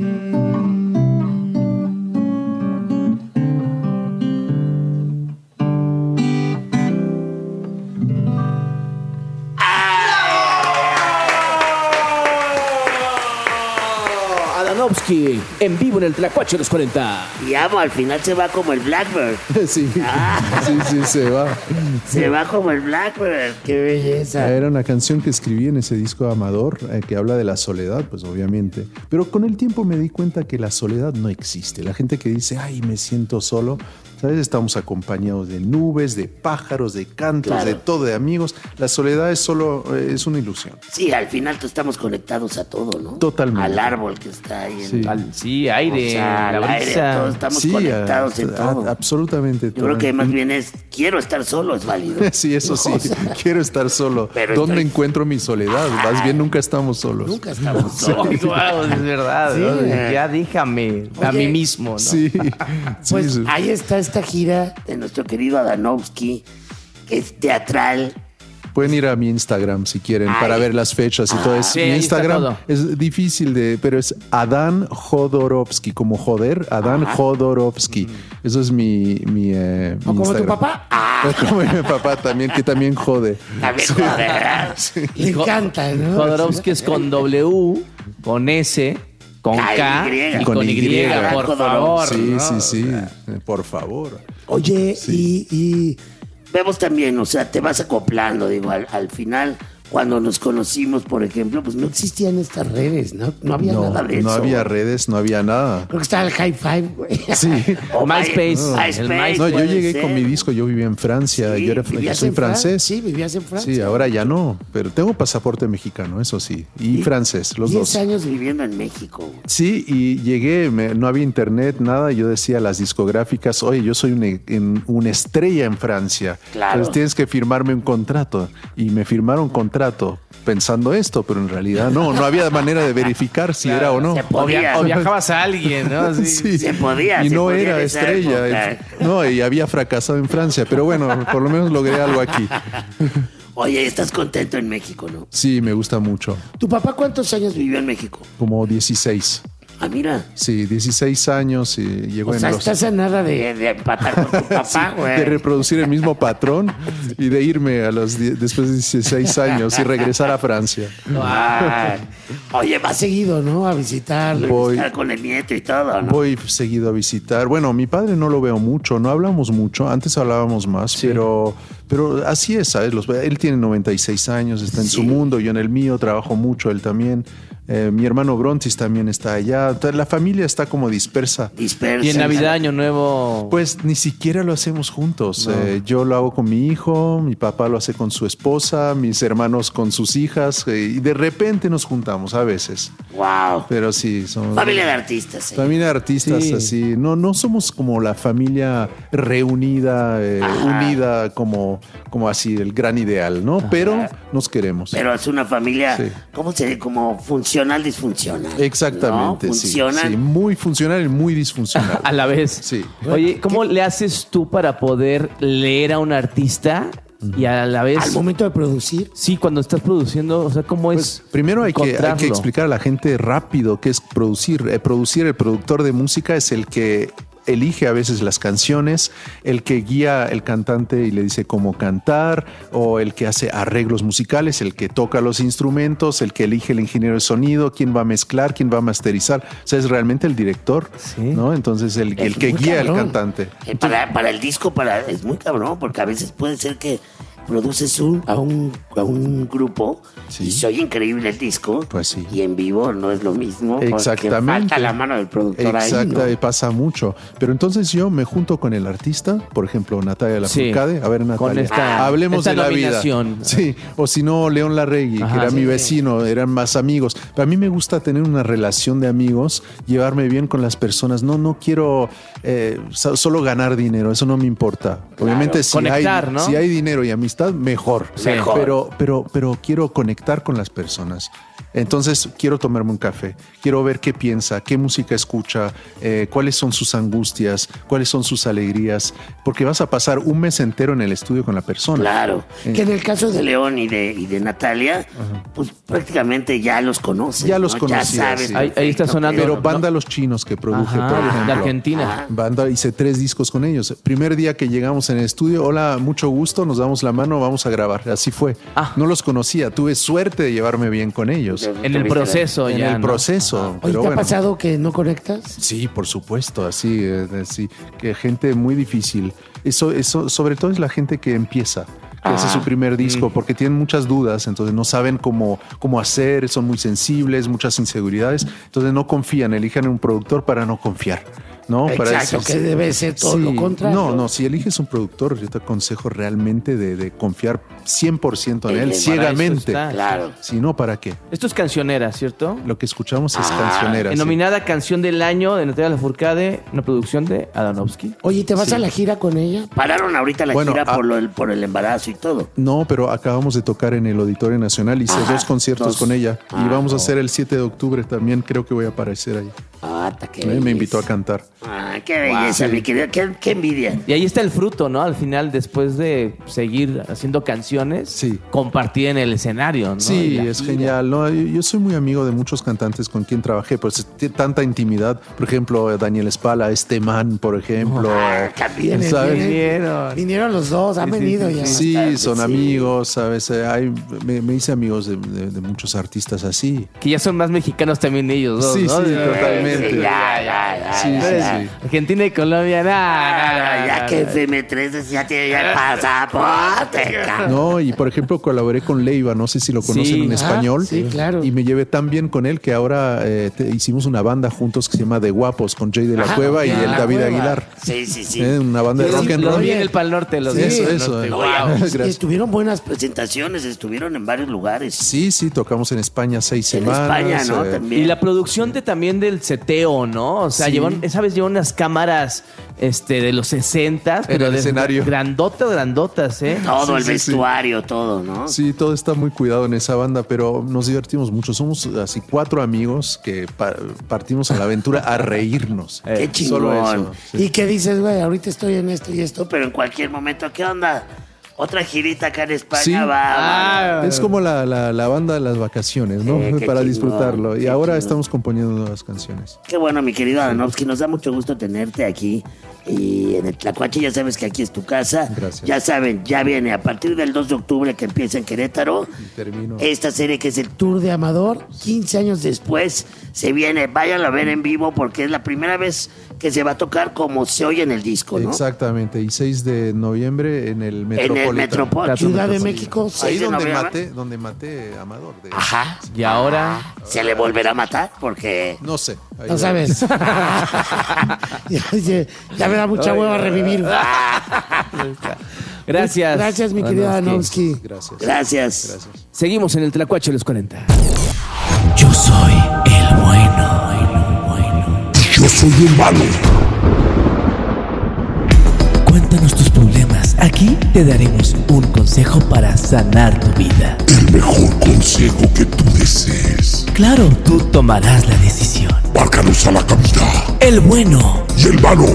Adanovsky en vivo en el Tlacuache de los 40. Y amo, al final se va como el Blackbird. Sí, sí, se va. Se va como el Blackbird. Qué belleza. Era una canción que escribí en ese disco Amador, que habla de la soledad, pues obviamente. Pero con el tiempo me di cuenta que la soledad no existe. La gente que dice, ay, me siento solo, ¿sabes? Estamos acompañados de nubes, de pájaros, de cantos, Claro. de todo, de amigos. La soledad es solo, es una ilusión. Sí, al final estamos conectados a todo, ¿no? Totalmente. Al árbol que está ahí. Sí. Sí, aire, O sea, la al aire, brisa. todos estamos conectados en todo. Absolutamente Yo todo. creo que más bien es, quiero estar solo, es válido. Sí, eso sí. O sea, Quiero estar solo. Pero ¿Dónde estoy- encuentro mi soledad? Más bien nunca estamos solos. Nunca estamos solos. Wow, es verdad. Sí. ¿no? Ya déjame a Oye, mí mismo, ¿no? Sí. Pues sí. ahí está esta gira de nuestro querido Adanovsky, que es teatral. Pueden ir a mi Instagram si quieren Ay. para ver las fechas y todo eso. Sí, Mi ahí está Instagram todo. es difícil pero es Adán Jodorowsky, como joder, Adán Jodorowsky. Eso es mi ¿O como tu Instagram. papá? Como mi papá también, que también jode. También joder. Le encanta, ¿no? Jodorowsky es con W, con S, con K y con Y, por favor. Sí, ¿no? sí, por favor. Oye, y vemos también, o sea, te vas acoplando, digo, al final, cuando nos conocimos, por ejemplo, pues no existían estas redes, ¿no? No había nada de eso. No había redes, no había nada. Creo que estaba el High Five, güey. Sí. O MySpace. MySpace, No, yo puede llegué ser. con mi disco, yo vivía en Francia, Sí, yo ¿vivías soy en francés. Sí, vivías en Francia. Sí, ahora ya no, pero tengo pasaporte mexicano, eso sí, y francés, los 10 dos. años viviendo en México, güey. Sí, y llegué, no había internet, nada, yo decía a las discográficas, oye, yo soy una estrella en Francia, Claro. entonces tienes que firmarme un contrato, y me firmaron un contrato pensando esto, pero en realidad no había manera de verificar si era o no. O viajabas a alguien, ¿no? Sí. Sí. Se podía. Y se no podía era en esa estrella. época. No, y había fracasado en Francia, pero bueno, por lo menos logré algo aquí. Oye, estás contento en México, ¿no? Sí, me gusta mucho. ¿Tu papá cuántos años vivió en México? Como 16. Ah, mira. Sí, 16 años y llegó O sea, en los... estás a nada de empatar con tu papá, güey. de reproducir el mismo patrón y de irme después de 16 años y regresar a Francia. Ay. Oye, vas seguido, ¿no? A visitarlo, Voy. visitar con el nieto y todo, ¿no? Voy seguido a visitar. Bueno, mi padre no lo veo mucho, no hablamos mucho. Antes hablábamos más, pero así es, ¿sabes? Él tiene 96 años, está en su mundo, yo en el mío, trabajo mucho, él también. Mi hermano Brontis también está allá. La familia está como dispersa. Y en Navidad, Año Nuevo. Pues ni siquiera lo hacemos juntos. Yo lo hago con mi hijo, mi papá lo hace con su esposa, mis hermanos con sus hijas. Y de repente nos juntamos a veces. Wow. Pero sí, somos. Familia de artistas. Familia de artistas, Sí. así. No somos como la familia reunida, unida, como así, el gran ideal, ¿no? Pero nos queremos. Pero es una familia, Sí. ¿cómo se dice? Como funcional, disfuncional. Exactamente, ¿no? sí. Funcional. Sí, muy funcional y muy disfuncional. A la vez. Sí. Oye, ¿cómo le haces tú para poder leer a un artista y a la vez... Al momento de producir. Sí, cuando estás produciendo, o sea, ¿cómo es? Primero hay que encontrarlo? explicar a la gente rápido qué es producir. El productor de música es el que elige a veces las canciones, el que guía el cantante y le dice cómo cantar, o el que hace arreglos musicales, el que toca los instrumentos, el que elige el ingeniero de sonido, quién va a mezclar, quién va a masterizar. O sea, es realmente el director, ¿no? Entonces, el que muy guía al cabrón. cantante. Para el disco, es muy cabrón, porque a veces puede ser que produces a un grupo y se oye increíble el disco. Pues sí. Y en vivo no es lo mismo. porque Exactamente. falta la mano del productor Exacto, ahí, ¿no? pasa mucho. Pero entonces yo me junto con el artista, por ejemplo, Natalia Lafourcade. A ver, Natalia, hablemos esta de la nominación. vida. Sí, o si no, León Larregui, Ajá, que era sí. mi vecino, eran más amigos. Pero a mí me gusta tener una relación de amigos, llevarme bien con las personas. No quiero solo ganar dinero, eso no me importa. Obviamente, Conectar, ¿no? si hay dinero y amistad, mejor. Sí. Pero quiero conectar con las personas. Entonces quiero tomarme un café, quiero ver qué piensa, qué música escucha, cuáles son sus angustias, cuáles son sus alegrías, porque vas a pasar un mes entero en el estudio con la persona. Claro, que en el caso de León y de Natalia, pues prácticamente ya los conoces. Ya los ¿no? conocía, Ya sabes. sí. Ahí está sonando. Pero Banda Los Chinos que produje, Ajá, por ejemplo. de Argentina. Banda, hice 3 discos con ellos. Primer día que llegamos en el estudio, hola, mucho gusto, nos damos la mano, vamos a grabar. Así fue. No los conocía, tuve suerte de llevarme bien con ellos. En el proceso En ya, el ¿no? proceso. Oye, Pero ¿te ha bueno. pasado que no conectas? Sí, por supuesto, así, que gente muy difícil. Eso sobre todo es la gente que empieza, que hace su primer disco, porque tienen muchas dudas, entonces no saben cómo hacer, son muy sensibles, muchas inseguridades, entonces no confían, eligen un productor para no confiar. ¿No? Exacto, que debe ser todo lo contrario. No, si eliges un productor, yo te aconsejo realmente de confiar 100% en él, Para ciegamente. eso está. Claro. Si no, ¿para qué? Esto es cancionera, ¿cierto? Lo que escuchamos es cancionera. sí. Nominada Canción del Año de Natalia Lafourcade, una producción de Adanovsky. Oye, ¿te vas a la gira con ella? Pararon ahorita la Bueno, gira por el embarazo y todo. No, pero acabamos de tocar en el Auditorio Nacional, hice 2 conciertos con ella y vamos a hacer el 7 de octubre también, creo que voy a aparecer ahí. Me invitó a cantar. Qué belleza, mi querido, qué envidia. Y ahí está el fruto, ¿no? Al final, después de seguir haciendo canciones, compartir en el escenario, ¿no? Sí, es genial. ¿No? Yo soy muy amigo de muchos cantantes con quien trabajé, pues tanta intimidad. Por ejemplo, Daniel Espala, Man, por ejemplo. También vinieron los dos, han venido ya. Sí, son amigos, ¿sabes? Me hice amigos de muchos artistas así. Que ya son más mexicanos también ellos dos, Sí, ¿no? sí, totalmente. Sí, Argentina y Colombia, ya que FM3 ya tiene ya el pasaporte. No, y por ejemplo colaboré con Leiva, no sé si lo conocen en español. Sí, claro. Y me llevé tan bien con él que ahora hicimos una banda juntos que se llama De Guapos con Jay de la Cueva y el David Aguilar. Sí. Una banda de rock and roll. Bien el Pal Norte, los Eso. Estuvieron buenas presentaciones, estuvieron en varios lugares. Sí, tocamos en España 6 semanas. En España, ¿no? También. Y la producción también del seteo, ¿no? O sea, Sí. esa vez llevan unas cámaras de los 60, pero el de escenario. Grandotas, ¿eh? Todo el Sí. vestuario, todo, ¿no? Sí, todo está muy cuidado en esa banda, pero nos divertimos mucho. Somos así 4 amigos que partimos a la aventura a reírnos. Qué Solo chingón. eso. Sí. ¿Y qué dices, güey? Ahorita estoy en esto y esto. Pero en cualquier momento, ¿qué onda? Otra girita acá en España Sí. va. Es como la banda de las vacaciones, ¿no? Qué Para chingón, disfrutarlo. Y qué ahora chingón. estamos componiendo nuevas canciones. Qué bueno, mi querido Adanovsky, nos da mucho gusto tenerte aquí. Y en el Tlacuache ya sabes que aquí es tu casa. Gracias. Ya saben, ya viene a partir del 2 de octubre que empieza en Querétaro. Y termino. Esta serie que es el Tour de Amador, 15 años después. Pues se viene, váyanlo a ver en vivo porque es la primera vez que se va a tocar como se oye en el disco, ¿no? Exactamente. Y 6 de noviembre en el En Metropolitan. el Metropolitan. Ciudad de México. Ahí 6 de donde noviembre. maté a Amador. Ajá. Y ahora... ¿Se le volverá a matar? Porque... No sé. Ahí No va. sabes. ya me da mucha hueva revivir. Gracias. Gracias, mi querido Adanovsky. Gracias. Gracias. Seguimos en el Tlacuache de los 40. Yo soy el bueno. Yo soy el malo. Cuéntanos tus problemas. Aquí te daremos un consejo para sanar tu vida. El mejor consejo que tú desees. Claro, tú tomarás la decisión. Márcanos a la cabina. El bueno. Y el malo.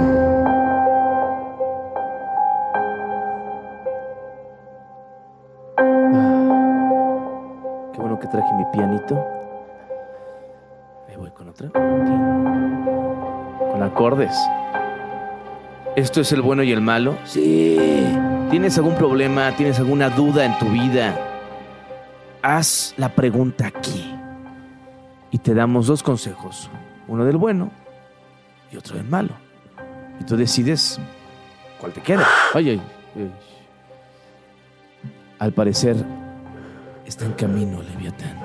Qué bueno que traje mi pianito. Ahí voy con otra. Con acordes. ¿Esto es el bueno y el malo? Sí. ¿Tienes algún problema? ¿Tienes alguna duda en tu vida? Haz la pregunta aquí. Y te damos 2 consejos. Uno del bueno y otro del malo. Y tú decides cuál te queda. Ay. Al parecer, está en camino Leviatán.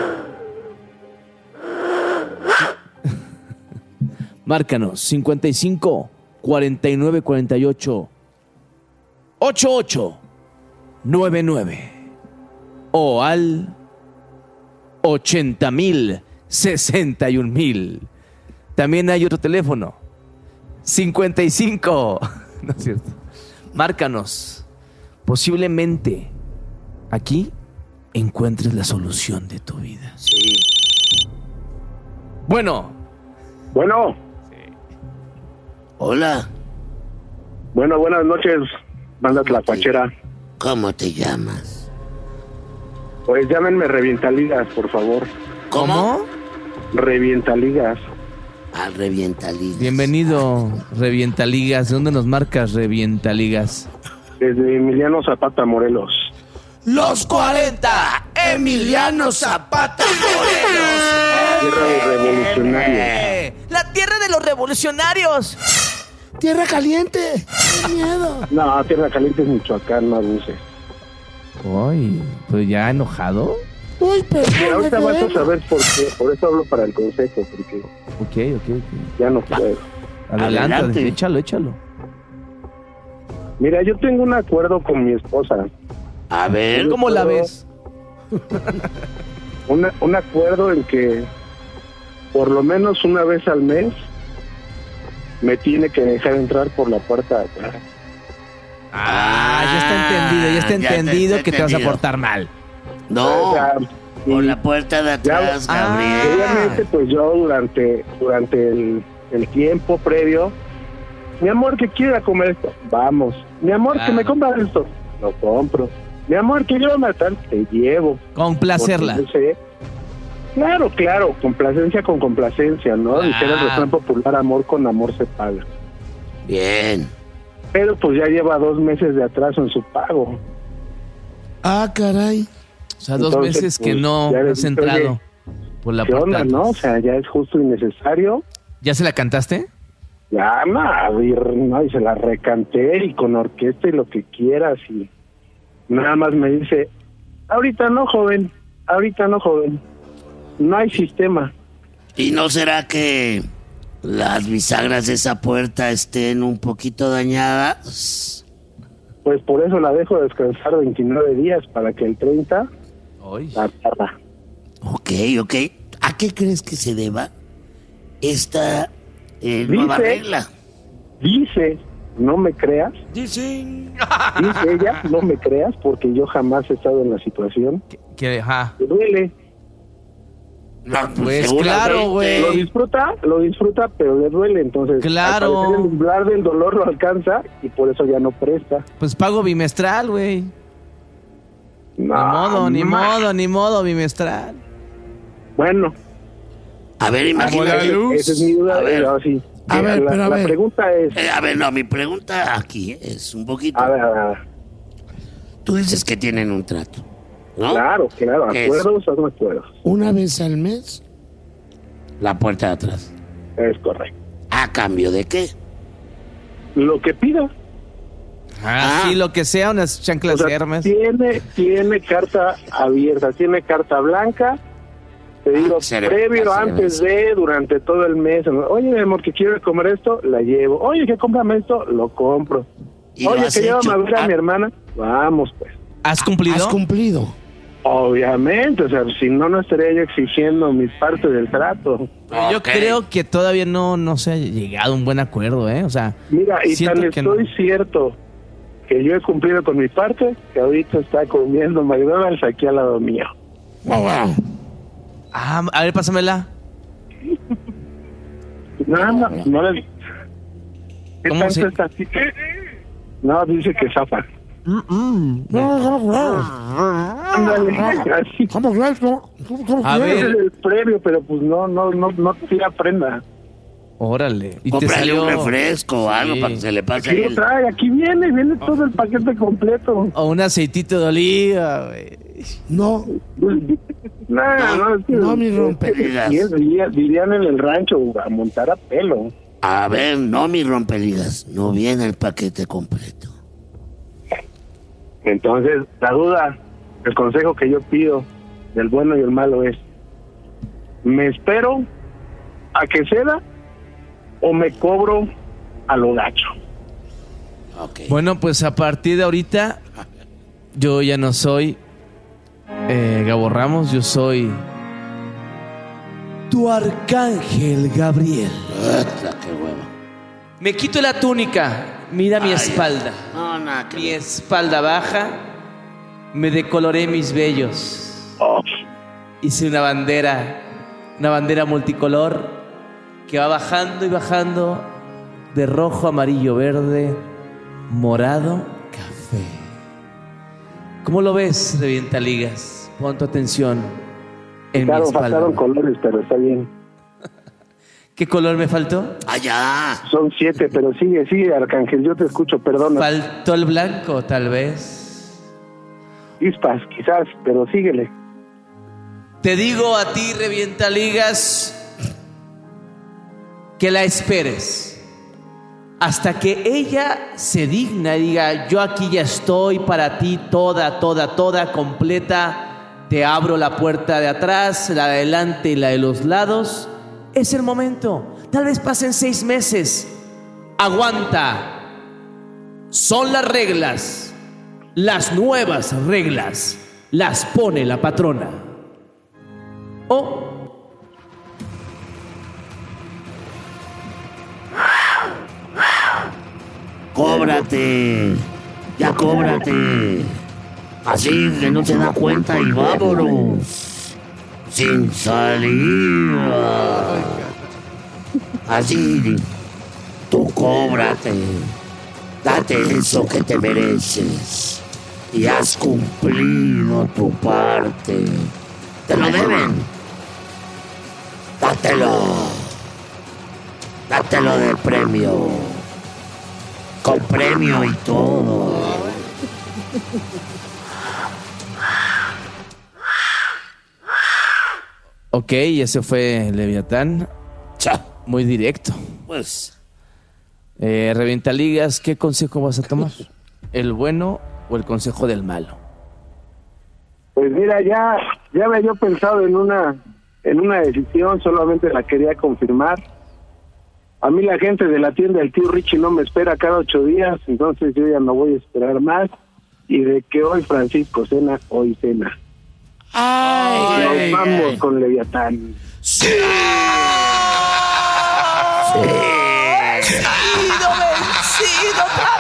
Márcanos 55 49 48 88 99 o al 80,000 61,000. También hay otro teléfono 55. No es cierto. Márcanos. Posiblemente aquí encuentres la solución de tu vida. Sí. Bueno. Hola. Bueno, buenas noches, banda Tlacuachera. ¿Cómo te llamas? Pues llámenme Revientaligas, por favor. ¿Cómo? Revientaligas. Al Revientaligas. Bienvenido, Revientaligas. ¿De dónde nos marcas, Revientaligas? Desde Emiliano Zapata, Morelos. Los 40, Emiliano Zapata Tierra de revolucionarios. ¡La tierra de los revolucionarios! Tierra caliente. ¡Qué miedo! No, Tierra Caliente es Michoacán, no abuses. Ay, pues ya enojado. Uy, perdón. Ahorita vas a saber por qué. Por eso hablo para el consejo, porque Ok. ya no puedo. Adelante. Échalo. Mira, yo tengo un acuerdo con mi esposa. A ver. ¿Cómo la ves? Un acuerdo en que por lo menos una vez al mes me tiene que dejar entrar por la puerta de atrás. Ya está entendido que te vas a portar mal. No, O sea, por la puerta de atrás, Gabriel. obviamente, pues yo durante el tiempo previo, mi amor, que quiera comer esto, vamos. Mi amor, que me compras esto, lo compro. Mi amor, que yo tal, te llevo. Complacerla. Porque yo sé. Claro, complacencia con complacencia, ¿no? Dijera el refrán popular, amor con amor se paga. Bien. Pero pues ya lleva 2 meses de atraso en su pago. Ah, caray. O sea, 2 Entonces, meses que pues, no ya le has dije, entrado oye, por la ¿qué puerta. onda, no? O sea, ya es justo y necesario. ¿Ya se la cantaste? Ya, no, y se la recanté y con orquesta y lo que quieras y nada más me dice, ahorita no, joven, no hay sistema. ¿Y no será que las bisagras de esa puerta estén un poquito dañadas? Pues por eso la dejo descansar 29 días para que el 30 la tarda. Ok. ¿A qué crees que se deba esta nueva regla. Dice, no me creas. Dice Ella, no me creas, porque yo jamás he estado en la situación. Me duele. No, pues claro, güey. Lo disfruta, pero le duele. Entonces, claro, al parecer, el umbral del dolor lo alcanza y por eso ya no presta. Pues pago bimestral, güey. No, ni modo, bimestral. Bueno. A ver, imagínate. Esa es mi duda. A ver. Sí. La pregunta es... mi pregunta aquí es un poquito... A ver. Tú dices que tienen un trato, ¿no? Claro. ¿Acuerdos o no acuerdos? ¿Una vez al mes? La puerta de atrás. Es correcto. ¿A cambio de qué? Lo que pida. Sí, lo que sea, unas chanclas de Hermes. Tiene carta abierta, tiene carta blanca. Te digo, previo, antes de, durante todo el mes. Oye, mi amor, que quiero comer esto, la llevo. Oye, que cómprame esto, lo compro. Oye, que llévame a ver a mi hermana. Vamos, pues. ¿Has cumplido? ¿Has cumplido? Obviamente, o sea, si no, no estaría yo exigiendo mis partes del trato. Yo creo que todavía no se ha llegado a un buen acuerdo, ¿eh? O sea, mira, y tan estoy cierto que yo he cumplido con mi parte, que ahorita está comiendo McDonald's aquí al lado mío. A ver, pásamela. No le... ¿Qué ¿Cómo tanto se...? está así? No, dice que zafa. Ándale, así. A ver. Es el previo, pero pues no tira prenda. Órale. Y te salió un refresco o algo para que se le pase. Aquí lo trae, aquí viene todo el paquete completo. O un aceitito de oliva, güey. No, mi rompeligas. Dirían en el rancho, a montar a pelo. A ver, no, mi rompeligas, no viene el paquete completo. Entonces, la duda, el consejo que yo pido del bueno y el malo es: ¿me espero a que ceda o me cobro a lo gacho? Okay. Bueno, pues a partir de ahorita yo ya no soy Gabo Ramos, yo soy tu arcángel Gabriel. ¡Qué hueva! Me quito la túnica, mira mi espalda. No, nada. Mi espalda baja, me decoloré mis vellos. Hice una bandera multicolor que va bajando y bajando de rojo, amarillo, verde, morado, café. ¿Cómo lo ves, Revientaligas? Pon tu atención en mi espalda. Faltaron colores, pero está bien. ¿Qué color me faltó? Allá. Son 7, pero sigue, Arcángel, yo te escucho, perdona. Faltó el blanco, tal vez. Chispas, quizás, pero síguele. Te digo a ti, Revientaligas, que la esperes hasta que ella se digna y diga: yo aquí ya estoy para ti, toda, completa. Te abro la puerta de atrás, la de adelante y la de los lados. Es el momento. Tal vez pasen 6 meses. Aguanta. Son las reglas. Las nuevas reglas las pone la patrona. Cóbrate. Ya cóbrate. Así que no se da cuenta y vámonos. Sin saliva. Así, tú cóbrate. Date eso que te mereces. Y has cumplido tu parte. Te lo deben. Dátelo. Dátelo de premio. Con premio y todo. Ok, ese fue Leviatán. Muy directo. Pues. Revientaligas, ¿qué consejo vas a tomar? ¿El bueno o el consejo del malo? Pues mira, ya me había pensado en una decisión, solamente la quería confirmar. A mí la gente de la tienda del tío Richie no me espera cada 8 días, entonces yo ya no voy a esperar más. Y de que hoy Francisco cena, hoy cena. Nos vamos con Leviatán. ¡Sí! ¡Vencido otra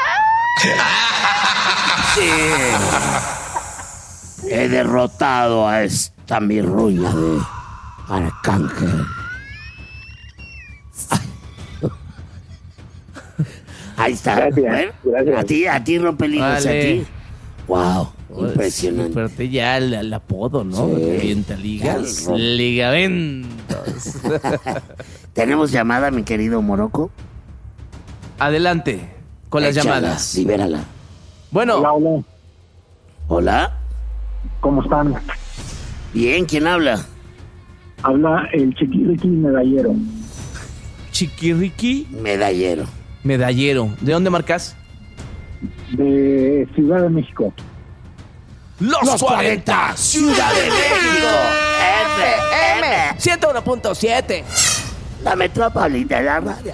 vez! Sí. He derrotado a esta mirruña de Arcángel. Ahí está. Gracias. A ti, Rompeligas, Vale. a ti. Wow, impresionante. Pero ya el apodo, ¿no? Sí. Revientaligas. Ligamentos. ¿Tenemos llamada, mi querido Morocco? Adelante con las Échala, llamadas. Libérala. Bueno. Hola. Hola. ¿Cómo están? Bien, ¿quién habla? Habla el Chiquiriqui Medallero. Chiquiriqui Medallero. Medallero. ¿De dónde marcas? De Ciudad de México. Los 40, Ciudad de México. FM 101.7. La metrópoli de la radio.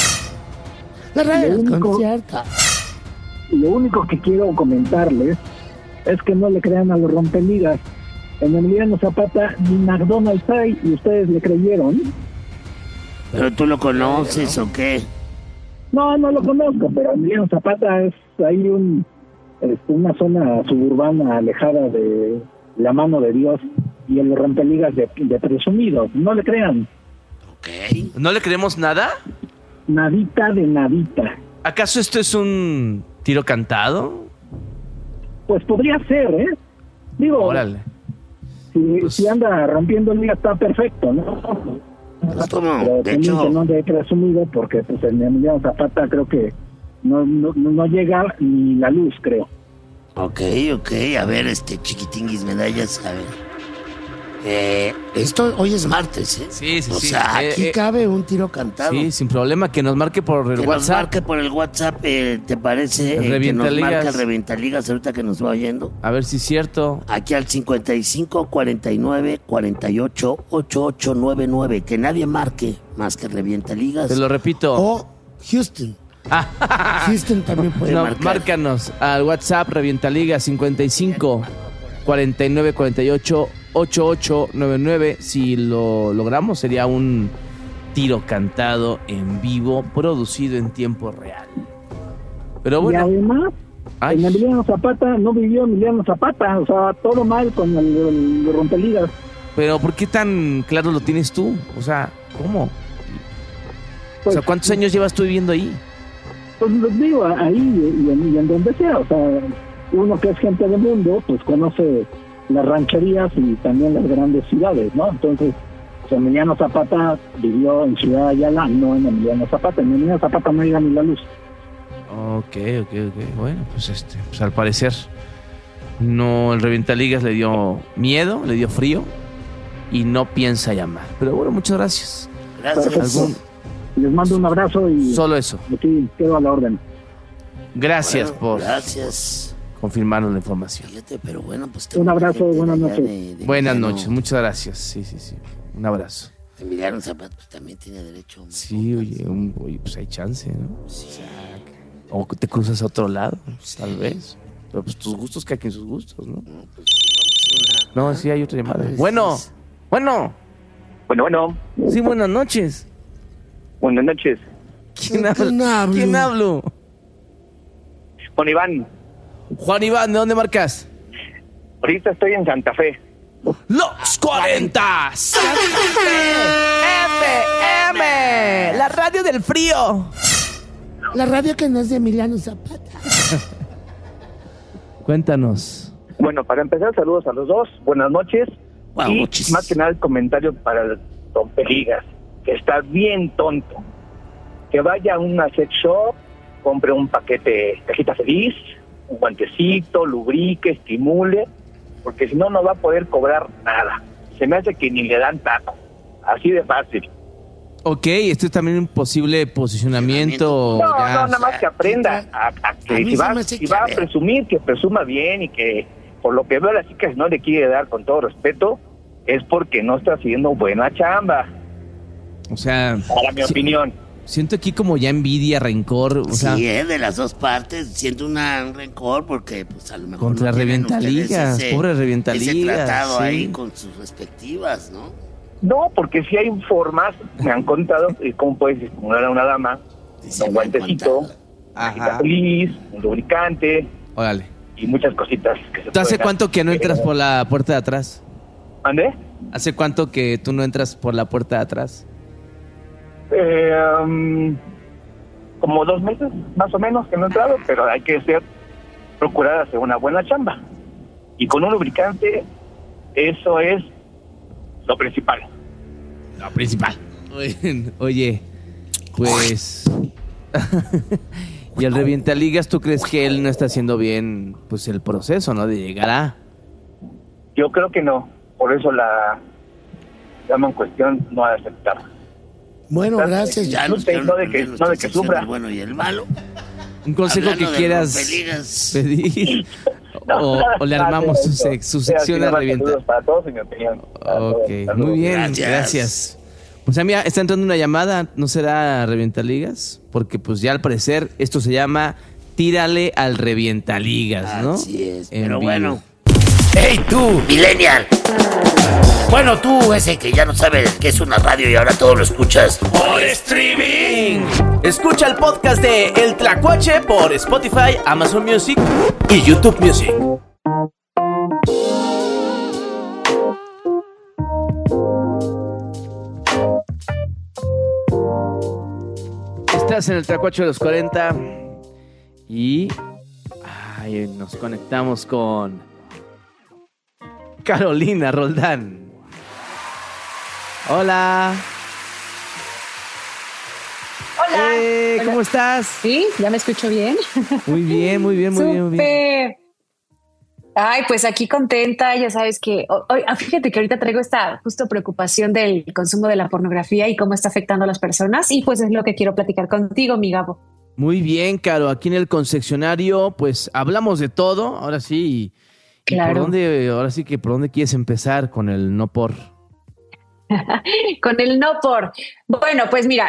La radio concierta. Lo único que quiero comentarles es que no le crean a los rompeligas. En Emiliano Zapata ni McDonald's hay y ustedes le creyeron. ¿Pero tú lo conoces o qué? No lo conozco, pero Emiliano Zapata es ahí una zona suburbana alejada de la mano de Dios y en los rompeligas de presumidos. No le crean. Ok. ¿No le creemos nada? Nadita de nadita. ¿Acaso esto es un tiro cantado? Pues podría ser, ¿eh? Digo, Órale. si anda rompiendo el día está perfecto, ¿no? Pues como, Pero de también hecho, que no de presumido porque pues el Emiliano Zapata creo que no llega ni la luz, creo. ok, a ver, chiquitinguis medallas, a ver. Esto hoy es martes, ¿eh? Sí. O sea, aquí cabe un tiro cantado. Sí, sin problema, que nos marque por el Que nos WhatsApp. marque por el WhatsApp, ¿te parece? El Que nos Revientaligas. marque el Revientaligas ahorita que nos va oyendo. A ver si es cierto. Aquí al 55 49 48 8899. Que nadie marque más que Revientaligas. Te lo repito. O Houston. Houston también puede No, marcar. márcanos al WhatsApp Revientaliga 55 49 48 8899. Si lo logramos, sería un tiro cantado en vivo, producido en tiempo real. Pero bueno. Y además, en Emiliano Zapata no vivió Emiliano Zapata, o sea, todo mal con el rompeligas. Pero ¿por qué tan claro lo tienes tú? O sea, ¿cómo? O sea, ¿cuántos años llevas tú viviendo ahí? Pues les digo, ahí y en donde sea, o sea, uno que es gente del mundo, pues conoce las rancherías y también las grandes ciudades, ¿no? Entonces, pues Emiliano Zapata vivió en Ciudad Ayala, no en Emiliano Zapata. En Emiliano Zapata no llega ni la luz. Ok. Bueno, pues pues al parecer no, el Revientaligas le dio miedo, le dio frío y no piensa llamar. Pero bueno, muchas gracias. Perfecto. Les mando un abrazo y solo eso. Aquí quedo a la orden. Gracias Bueno, por gracias. confirmarnos la información. Fíjate, pero bueno, pues Un abrazo, buenas noches. Buenas noches, muchas gracias. Sí. Un abrazo. Emiliano Zapata pues, también tiene derecho. hombre. Sí, oye, pues hay chance, ¿no? O te cruzas a otro lado, tal vez. Pero pues tus gustos, cada quien sus gustos, ¿no? No, sí hay otra llamada. Bueno. Bueno. Sí, buenas noches. Buenas noches. ¿Quién hablo? Juan Iván. Juan Iván, ¿de dónde marcas? Ahorita estoy en Santa Fe. Los 40. FM, la radio del frío. La radio que no es de Emiliano Zapata. Cuéntanos. Bueno, para empezar, saludos a los dos. Buenas noches. Y más que nada el comentario para el rompeligas, que está bien tonto. Que vaya a una sex shop, compre un paquete, cajita feliz, un guantecito, lubrique, estimule, porque si no, no va a poder cobrar nada. Se me hace que ni le dan taco. Así de fácil. Ok, esto es también un posible posicionamiento. No, ya. nada más que aprenda a que si va a presumir, que presuma bien y que por lo que veo las chicas no le quiere dar con todo respeto, es porque no está haciendo buena chamba. O sea, para mi opinión. Siento aquí como ya envidia, rencor, o sea, Sí, de las dos partes siento un rencor porque pues a lo mejor contra no tienen Revientaligas, ustedes pobre Revientaligas. ese tratado sí. ahí con sus respectivas, ¿no? No, porque sí hay formas, me han contado cómo puedes estimular a una dama, un guantecito, feliz, un lubricante, órale, y muchas cositas que se ¿Tú hace pueden cuánto que no entras por la puerta de atrás? ¿Mande? ¿Hace cuánto que tú no entras por la puerta de atrás? Como 2 meses, más o menos, que no he entrado, pero hay que procurar hacer una buena chamba. Y con un lubricante, eso es lo principal. Lo principal. Oye, pues... Y el revientaligas, ¿tú crees que él no está haciendo bien pues el proceso, ¿no? De llegar a... Yo creo que no. Por eso la llama en cuestión no ha de aceptar. Bueno, gracias. Ya no de que sufra. El bueno y el malo. Un consejo Hablando que de quieras pedir. O le armamos su sección de revienta. Para todos, en mi opinión. Ok, muy bien, gracias. Pues a mí está entrando una llamada, ¿no será revientaligas? Porque pues ya al parecer esto se llama Tírale al revientaligas, ¿no? Así es, En pero vivo. bueno. ¡Hey tú, millennial! Bueno, tú ese que ya no sabe qué es una radio y ahora todo lo escuchas ¡Por streaming! Escucha el podcast de El Tlacuache por Spotify, Amazon Music y YouTube Music. Estás en el Tlacuache de los 40 y nos conectamos con Carolina Roldán. Hola. Hola. ¿Cómo estás? Sí, ya me escucho bien. Muy bien, muy bien, muy bien, muy bien. Súper. Ay, pues aquí contenta, ya sabes que fíjate que ahorita traigo esta justo preocupación del consumo de la pornografía y cómo está afectando a las personas y pues es lo que quiero platicar contigo, mi Gabo. Muy bien, Caro, aquí en el concesionario pues hablamos de todo, ahora sí. Claro. ¿Por dónde quieres empezar con el no por? Con el no por. Bueno, pues mira,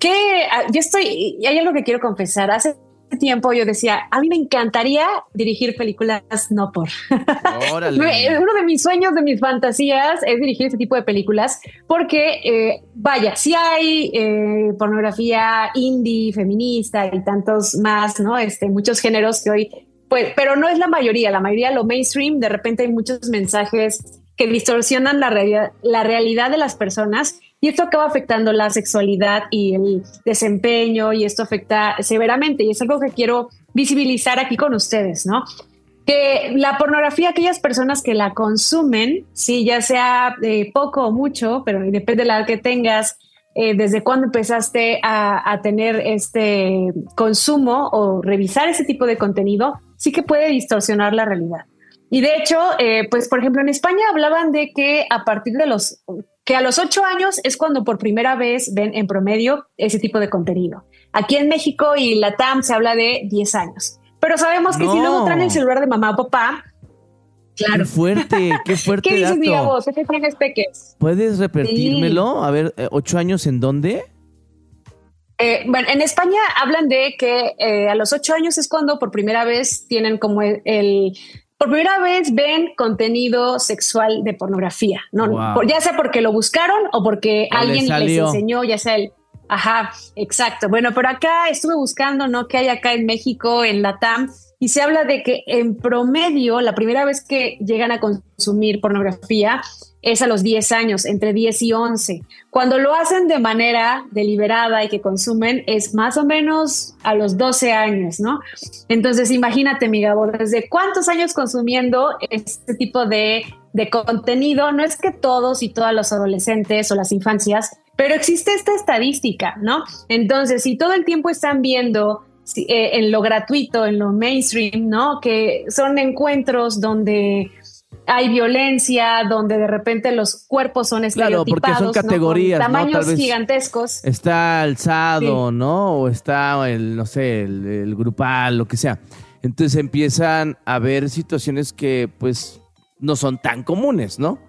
hay algo que quiero confesar. Hace tiempo yo decía, a mí me encantaría dirigir películas no por. Órale. Uno de mis sueños, de mis fantasías es dirigir este tipo de películas porque, sí hay pornografía indie, feminista y tantos más, ¿no? Muchos géneros que hoy, pues, pero no es la mayoría, lo mainstream, de repente hay muchos mensajes que distorsionan la realidad de las personas y esto acaba afectando la sexualidad y el desempeño y esto afecta severamente y es algo que quiero visibilizar aquí con ustedes, ¿no? Que la pornografía, aquellas personas que la consumen, sí, ya sea poco o mucho, pero depende de la edad que tengas, desde cuándo empezaste a tener este consumo o revisar ese tipo de contenido, sí que puede distorsionar la realidad. Y de hecho, pues por ejemplo, en España hablaban de que a partir de a los 8 años es cuando por primera vez ven en promedio ese tipo de contenido. Aquí en México y Latam se habla de 10 años. Pero sabemos que si luego traen el celular de mamá o papá, claro. Qué fuerte ¿Qué dices, dato. mi voz? ¿Qué tienes, peques? ¿Puedes repetírmelo? Sí. A ver, 8 años ¿en dónde? Bueno, en España hablan de que a los 8 años es cuando por primera vez tienen como por primera vez ven contenido sexual de pornografía, ¿no? Wow. Ya sea porque lo buscaron o porque alguien les enseñó, ya sea Ajá, exacto. Bueno, por acá estuve buscando, ¿no? ¿Qué hay acá en México, en Latam? Y se habla de que en promedio, la primera vez que llegan a consumir pornografía es a los 10 años, entre 10 y 11. Cuando lo hacen de manera deliberada y que consumen es más o menos a los 12 años, ¿no? Entonces, imagínate, mi Gabo, ¿desde cuántos años consumiendo este tipo de contenido? No es que todos y todas los adolescentes o las infancias, pero existe esta estadística, ¿no? Entonces, si todo el tiempo están viendo en lo gratuito, en lo mainstream, ¿no? Que son encuentros donde hay violencia, donde de repente los cuerpos son estereotipados, claro, porque son categorías, ¿no? Con tamaños Tal vez gigantescos. Está alzado, Sí. ¿no? O está el grupal, lo que sea. Entonces empiezan a haber situaciones que, pues, no son tan comunes, ¿no?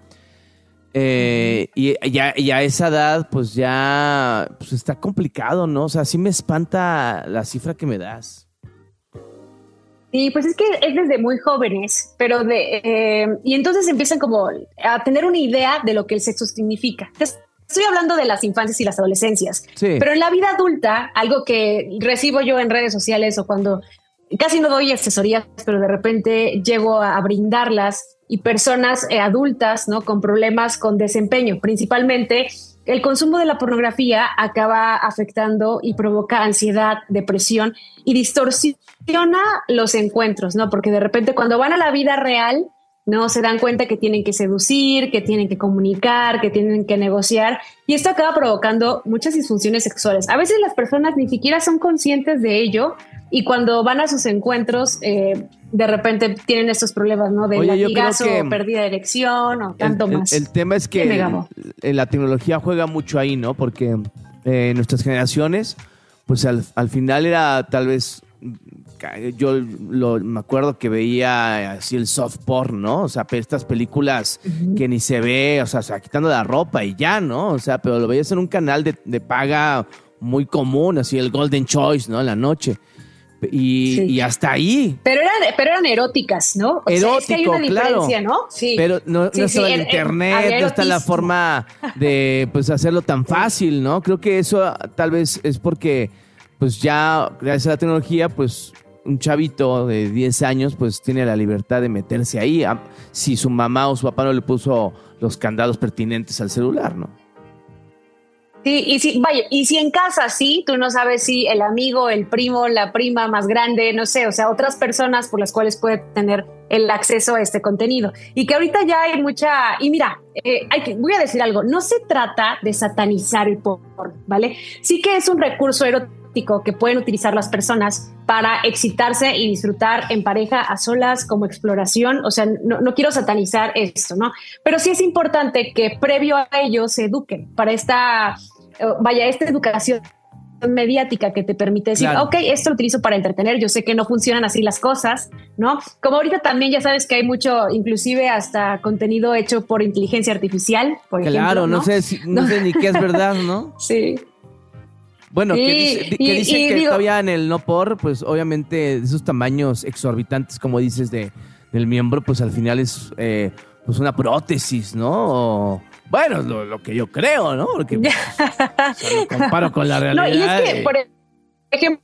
Y a esa edad, pues ya pues está complicado, ¿no? O sea, sí me espanta la cifra que me das. Sí, pues es que es desde muy jóvenes, pero y entonces empiezan como a tener una idea de lo que el sexo significa. Estoy hablando de las infancias y las adolescencias, Sí. pero en la vida adulta, algo que recibo yo en redes sociales o cuando casi no doy asesorías, pero de repente llego a brindarlas, y personas adultas, ¿no? Con problemas con desempeño, principalmente el consumo de la pornografía acaba afectando y provoca ansiedad, depresión y distorsiona los encuentros, ¿no? Porque de repente cuando van a la vida real, no se dan cuenta que tienen que seducir, que tienen que comunicar, que tienen que negociar, y esto acaba provocando muchas disfunciones sexuales. A veces las personas ni siquiera son conscientes de ello, y cuando van a sus encuentros, de repente tienen estos problemas, ¿no? De latigazo, pérdida de erección o tanto más. El tema es que la tecnología juega mucho ahí, ¿no? Porque nuestras generaciones, pues al final era tal vez... Yo me acuerdo que veía así el soft porn, ¿no? O sea, estas películas que ni se ve, o sea, quitando la ropa y ya, ¿no? O sea, pero lo veías en un canal de paga muy común, así el Golden Choice, ¿no? En la noche. Y hasta ahí. Pero eran eróticas, ¿no? O sea, es que hay una diferencia, ¿no? Sí. Pero no estaba el internet, no está la forma de pues hacerlo tan fácil, ¿no? Creo que eso tal vez es porque pues ya gracias a la tecnología, pues un chavito de 10 años pues tiene la libertad de meterse ahí, si su mamá o su papá no le puso los candados pertinentes al celular, ¿no? Sí, y si en casa sí, tú no sabes si el amigo, el primo, la prima más grande, no sé, o sea, otras personas por las cuales puede tener el acceso a este contenido. Y que ahorita ya hay mucha... Y mira, voy a decir algo, no se trata de satanizar el porno, ¿vale? Sí que es un recurso erótico que pueden utilizar las personas para excitarse y disfrutar en pareja, a solas, como exploración. O sea, no quiero satanizar esto, ¿no? Pero sí es importante que previo a ello se eduquen para esta educación mediática que te permite decir, claro, ok, esto lo utilizo para entretener, yo sé que no funcionan así las cosas, ¿no? Como ahorita también ya sabes que hay mucho, inclusive hasta contenido hecho por inteligencia artificial, por ejemplo. Claro, no sé ni qué es verdad, ¿no? Sí. Bueno, que dicen que todavía en el no por, pues obviamente esos tamaños exorbitantes, como dices, del miembro, pues al final es pues una prótesis, ¿no? Bueno, lo que yo creo, ¿no? Porque o sea, lo comparo con la realidad. No, y es que, por ejemplo,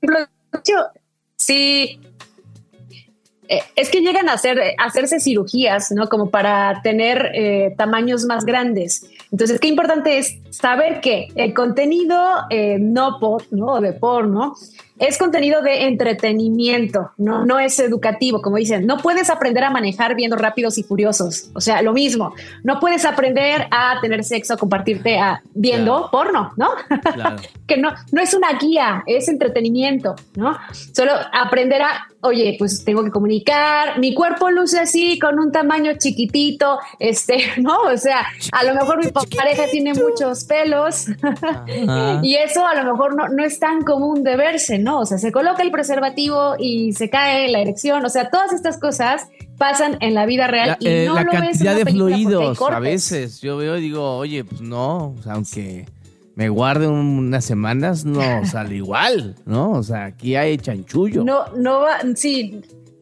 sí, es que llegan a hacerse cirugías, ¿no? Como para tener tamaños más grandes. Entonces, qué importante es saber que el contenido no de porno, es contenido de entretenimiento, no es educativo, como dicen. No puedes aprender a manejar viendo Rápidos y Furiosos. O sea, lo mismo. No puedes aprender a tener sexo, a compartirte viendo porno, ¿no? Claro. Que no es una guía, es entretenimiento, ¿no? Solo aprender oye, pues tengo que comunicar, mi cuerpo luce así, con un tamaño chiquitito, ¿no? O sea, a lo mejor mi pareja tiene muchos pelos y eso a lo mejor no es tan común de verse, ¿no? O sea, se coloca el preservativo y se cae la erección, o sea, todas estas cosas pasan en la vida real y no la lo ves cantidad de fluidos, a veces yo veo y digo, oye, pues no, o sea, aunque me guarde unas semanas, no sale igual, ¿no? O sea, aquí hay chanchullo. No va, sí.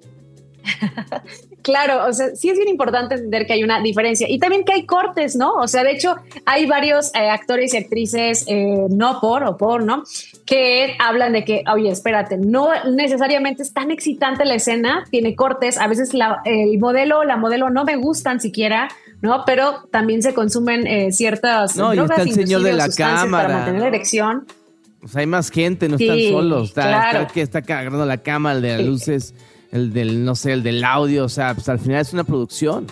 Claro, o sea, sí es bien importante entender que hay una diferencia y también que hay cortes, ¿no? O sea, de hecho, hay varios actores y actrices no porno que hablan de que, oye, espérate, no necesariamente es tan excitante la escena, tiene cortes, a veces el modelo o la modelo no me gustan siquiera, ¿no? Pero también se consumen ciertas drogas, y está el señor de la cámara para mantener la erección. O sea, hay más gente, no están solos, está cargando la cámara, el de las luces, el del, no sé, el del audio, o sea, pues al final es una producción.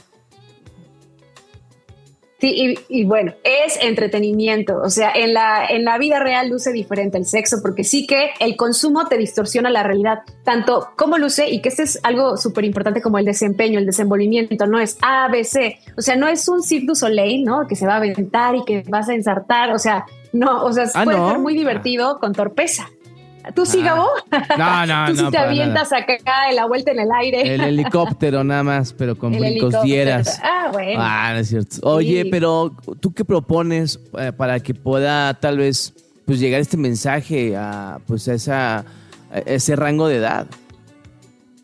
Sí, y bueno, es entretenimiento, o sea, en la vida real luce diferente el sexo, porque sí que el consumo te distorsiona la realidad, tanto como luce, y que este es algo súper importante como el desempeño, el desenvolvimiento, no es A, B, C, o sea, no es un Cirque du Soleil, ¿no? Que se va a aventar y que vas a ensartar, o sea, no, o sea, puede ser muy divertido con torpeza. ¿Tú sí, Gabo? No. Tú sí te avientas acá la vuelta en el aire. El helicóptero nada más, pero con brincos dieras. Bueno. No es cierto. Oye, pero ¿tú qué propones para que pueda tal vez pues llegar este mensaje a ese rango de edad?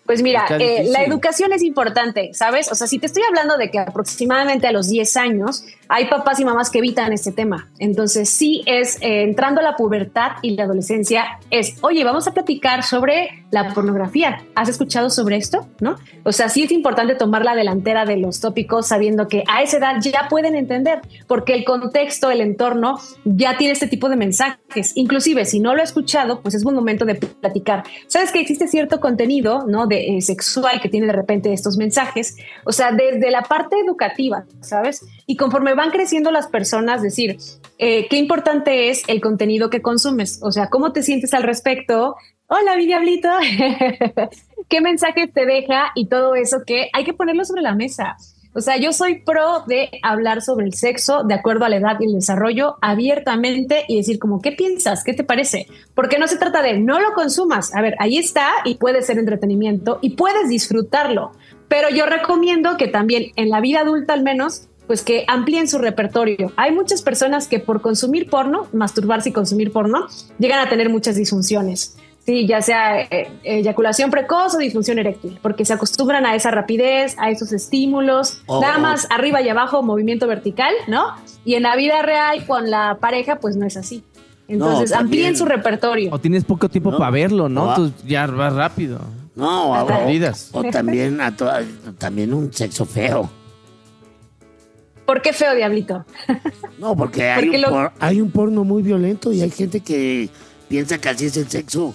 Pues mira, la educación es importante, ¿sabes? O sea, si te estoy hablando de que aproximadamente a los 10 años hay papás y mamás que evitan este tema. Entonces sí es, entrando a la pubertad y la adolescencia, es, oye, vamos a platicar sobre la pornografía. ¿Has escuchado sobre esto? ¿No? O sea, sí es importante tomar la delantera de los tópicos sabiendo que a esa edad ya pueden entender, porque el contexto, el entorno ya tiene este tipo de mensajes. Inclusive, si no lo he escuchado, pues es buen momento de platicar. ¿Sabes que existe cierto contenido, ¿no? Sexual que tiene de repente estos mensajes, o sea, desde la parte educativa, ¿sabes? Y conforme van creciendo las personas, decir, qué importante es el contenido que consumes, o sea, cómo te sientes al respecto. Hola, mi diablito, qué mensaje te deja y todo eso que hay que ponerlo sobre la mesa. O sea, yo soy pro de hablar sobre el sexo de acuerdo a la edad y el desarrollo abiertamente y decir como, ¿qué piensas? ¿Qué te parece? Porque no se trata de no lo consumas. A ver, ahí está y puede ser entretenimiento y puedes disfrutarlo. Pero yo recomiendo que también en la vida adulta al menos, pues que amplíen su repertorio. Hay muchas personas que por consumir porno, masturbarse y consumir porno, llegan a tener muchas disfunciones. Sí, ya sea eyaculación precoz o disfunción eréctil, porque se acostumbran a esa rapidez, a esos estímulos, nada más arriba y abajo, movimiento vertical, ¿no? Y en la vida real con la pareja, pues no es así. Entonces, amplíen su repertorio. O tienes poco tiempo para verlo, ¿no? Entonces ya vas rápido. No, o también, también un sexo feo. ¿Por qué feo, diablito? No, porque hay un porno muy violento y hay gente que piensa que así es el sexo.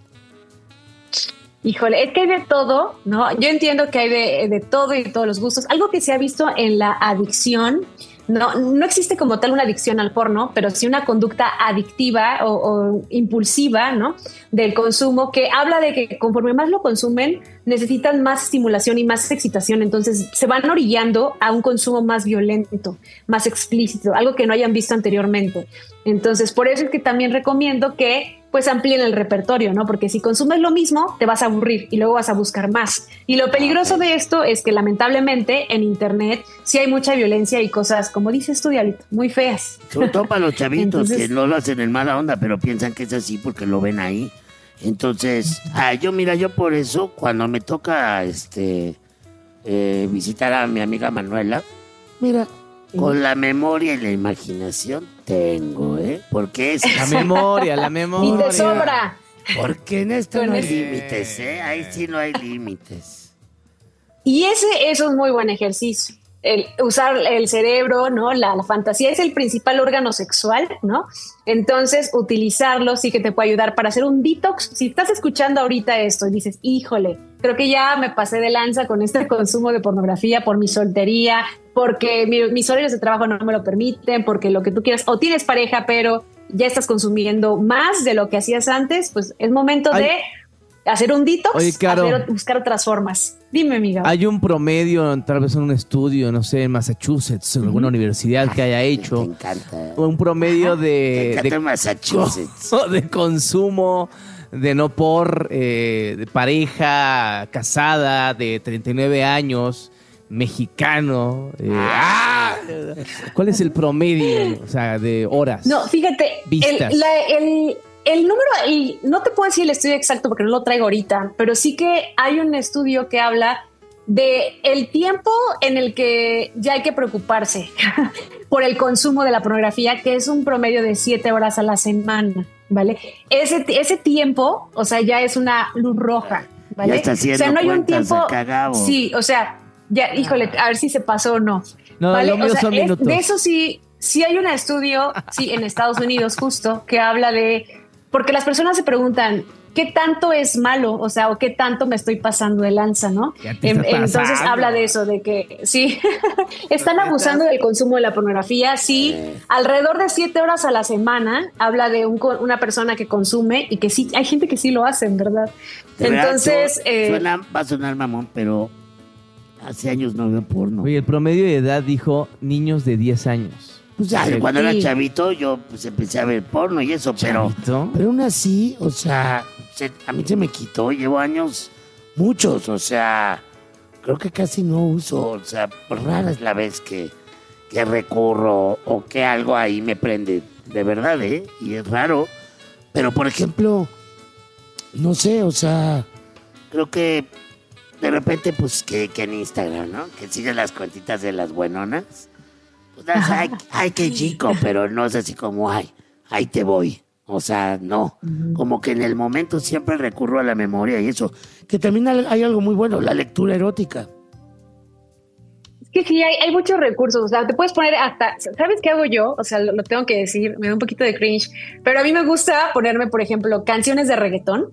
Híjole, es que hay de todo, ¿no? Yo entiendo que hay de todo y de todos los gustos. Algo que se ha visto en la adicción, no existe como tal una adicción al porno, pero sí una conducta adictiva o impulsiva, ¿no? Del consumo, que habla de que conforme más lo consumen, necesitan más estimulación y más excitación. Entonces se van orillando a un consumo más violento, más explícito, algo que no hayan visto anteriormente. Entonces, por eso es que también recomiendo que pues amplíen el repertorio, ¿no? Porque si consumes lo mismo, te vas a aburrir y luego vas a buscar más. Y lo peligroso de esto es que lamentablemente en internet sí hay mucha violencia y cosas, como dices tú, Diablito, muy feas. Sobre todo para los chavitos. Entonces, que no lo hacen en mala onda, pero piensan que es así porque lo ven ahí. Entonces, yo por eso, cuando me toca visitar a mi amiga Manuela, mira, con la memoria y la imaginación tengo, porque es la memoria. Y te sobra. Porque en esto no hay límites, ahí sí no hay límites. Y eso es muy buen ejercicio. El usar el cerebro, ¿no? La fantasía es el principal órgano sexual, ¿no? Entonces, utilizarlo sí que te puede ayudar para hacer un detox. Si estás escuchando ahorita esto y dices, híjole, creo que ya me pasé de lanza con este consumo de pornografía por mi soltería, porque mis horarios de trabajo no me lo permiten, porque lo que tú quieras, o tienes pareja, pero ya estás consumiendo más de lo que hacías antes, pues es momento de hacer un detox, oye, claro, buscar otras formas. Dime, amiga. Hay un promedio, tal vez en un estudio, no sé, en Massachusetts, en alguna universidad que haya hecho. Me encanta. Un promedio de Massachusetts. De consumo de no por de pareja casada de 39 años, mexicano. ¿Cuál es el promedio, o sea, de horas? No, fíjate, vistas. El número, no te puedo decir el estudio exacto porque no lo traigo ahorita, pero sí que hay un estudio que habla de el tiempo en el que ya hay que preocuparse por el consumo de la pornografía, que es un promedio de 7 horas a la semana, ¿vale? Ese tiempo, o sea, ya es una luz roja, ¿vale? Ya está haciendo, o sea, no hay un cuentas, tiempo. cagado. Sí, o sea, ya, híjole, a ver si se pasó o no. No, ¿vale? lo mío son minutos. De eso sí hay un estudio, sí, en Estados Unidos justo, que habla de, porque las personas se preguntan, ¿qué tanto es malo? O sea, ¿o qué tanto me estoy pasando de lanza, no? Entonces habla de eso, de que sí, están abusando del consumo de la pornografía, sí, alrededor de 7 horas a la semana, habla de una persona que consume y que sí, hay gente que sí lo hace, en verdad. Entonces... va a sonar mamón, pero hace años no veo porno. Oye, el promedio de edad dijo niños de 10 años. Pues ya, cuando era chavito yo pues empecé a ver porno y eso, pero aún así, o sea, a mí se me quitó, llevo años, muchos, o sea, creo que casi no uso, o sea, rara es la vez que recurro o que algo ahí me prende, de verdad, y es raro, pero por ejemplo, no sé, o sea, creo que de repente, pues, que en Instagram, ¿no? Que sigues las cuentitas de las buenonas. Pues, ay, qué chico, pero no es así como, ahí te voy. O sea, no. Como que en el momento siempre recurro a la memoria y eso. Que también hay algo muy bueno, la lectura erótica. Es que sí, hay muchos recursos. O sea, te puedes poner hasta... ¿Sabes qué hago yo? O sea, lo tengo que decir, me da un poquito de cringe. Pero a mí me gusta ponerme, por ejemplo, canciones de reggaetón.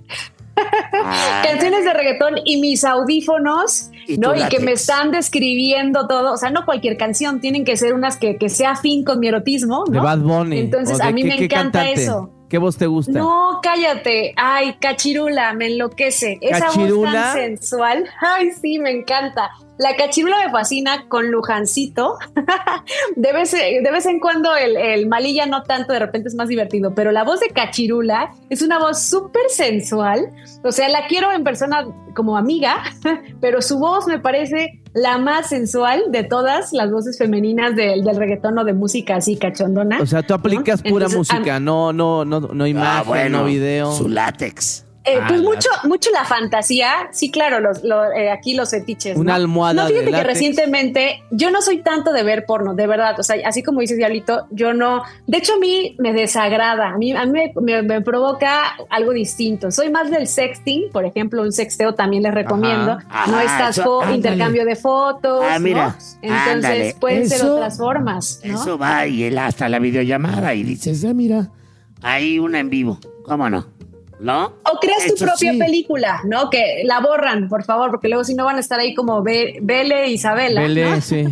Canciones de reggaetón y mis audífonos, ¿no? Y que me están describiendo todo. O sea, no cualquier canción, tienen que ser unas que sea afín con mi erotismo, ¿no? De Bad Bunny. Entonces, a mí me encanta cantante? eso. ¿Qué voz te gusta? No, cállate. Ay, Cachirula, me enloquece. Esa voz tan sensual. Ay, sí, me encanta. La Cachirula me fascina con Lujancito. De vez en cuando el Malilla no tanto, de repente es más divertido, pero la voz de Cachirula es una voz súper sensual. O sea, la quiero en persona como amiga, pero su voz me parece la más sensual de todas las voces femeninas del reggaetón o de música así cachondona. O sea, tú aplicas pura música, no imagen, no video. Su látex. Pues mucho la fantasía. Sí, claro, aquí los fetiches. Una almohada. No, fíjate de que látex. recientemente yo no soy tanto de ver porno, de verdad. O sea, así como dices, Diablito, yo no. De hecho, a mí me desagrada. A mí me provoca algo distinto. Soy más del sexting, por ejemplo, un sexteo también les recomiendo. No estás intercambio de fotos. Mira. ¿no? Entonces pueden ser otras formas, ¿no? Eso va y hasta la videollamada y dices, mira, hay una en vivo. ¿Cómo no? ¿No? O creas tu propia película, ¿no? Que la borran, por favor, porque luego si no van a estar ahí como Bele e Isabela. Bele, ¿no? sí.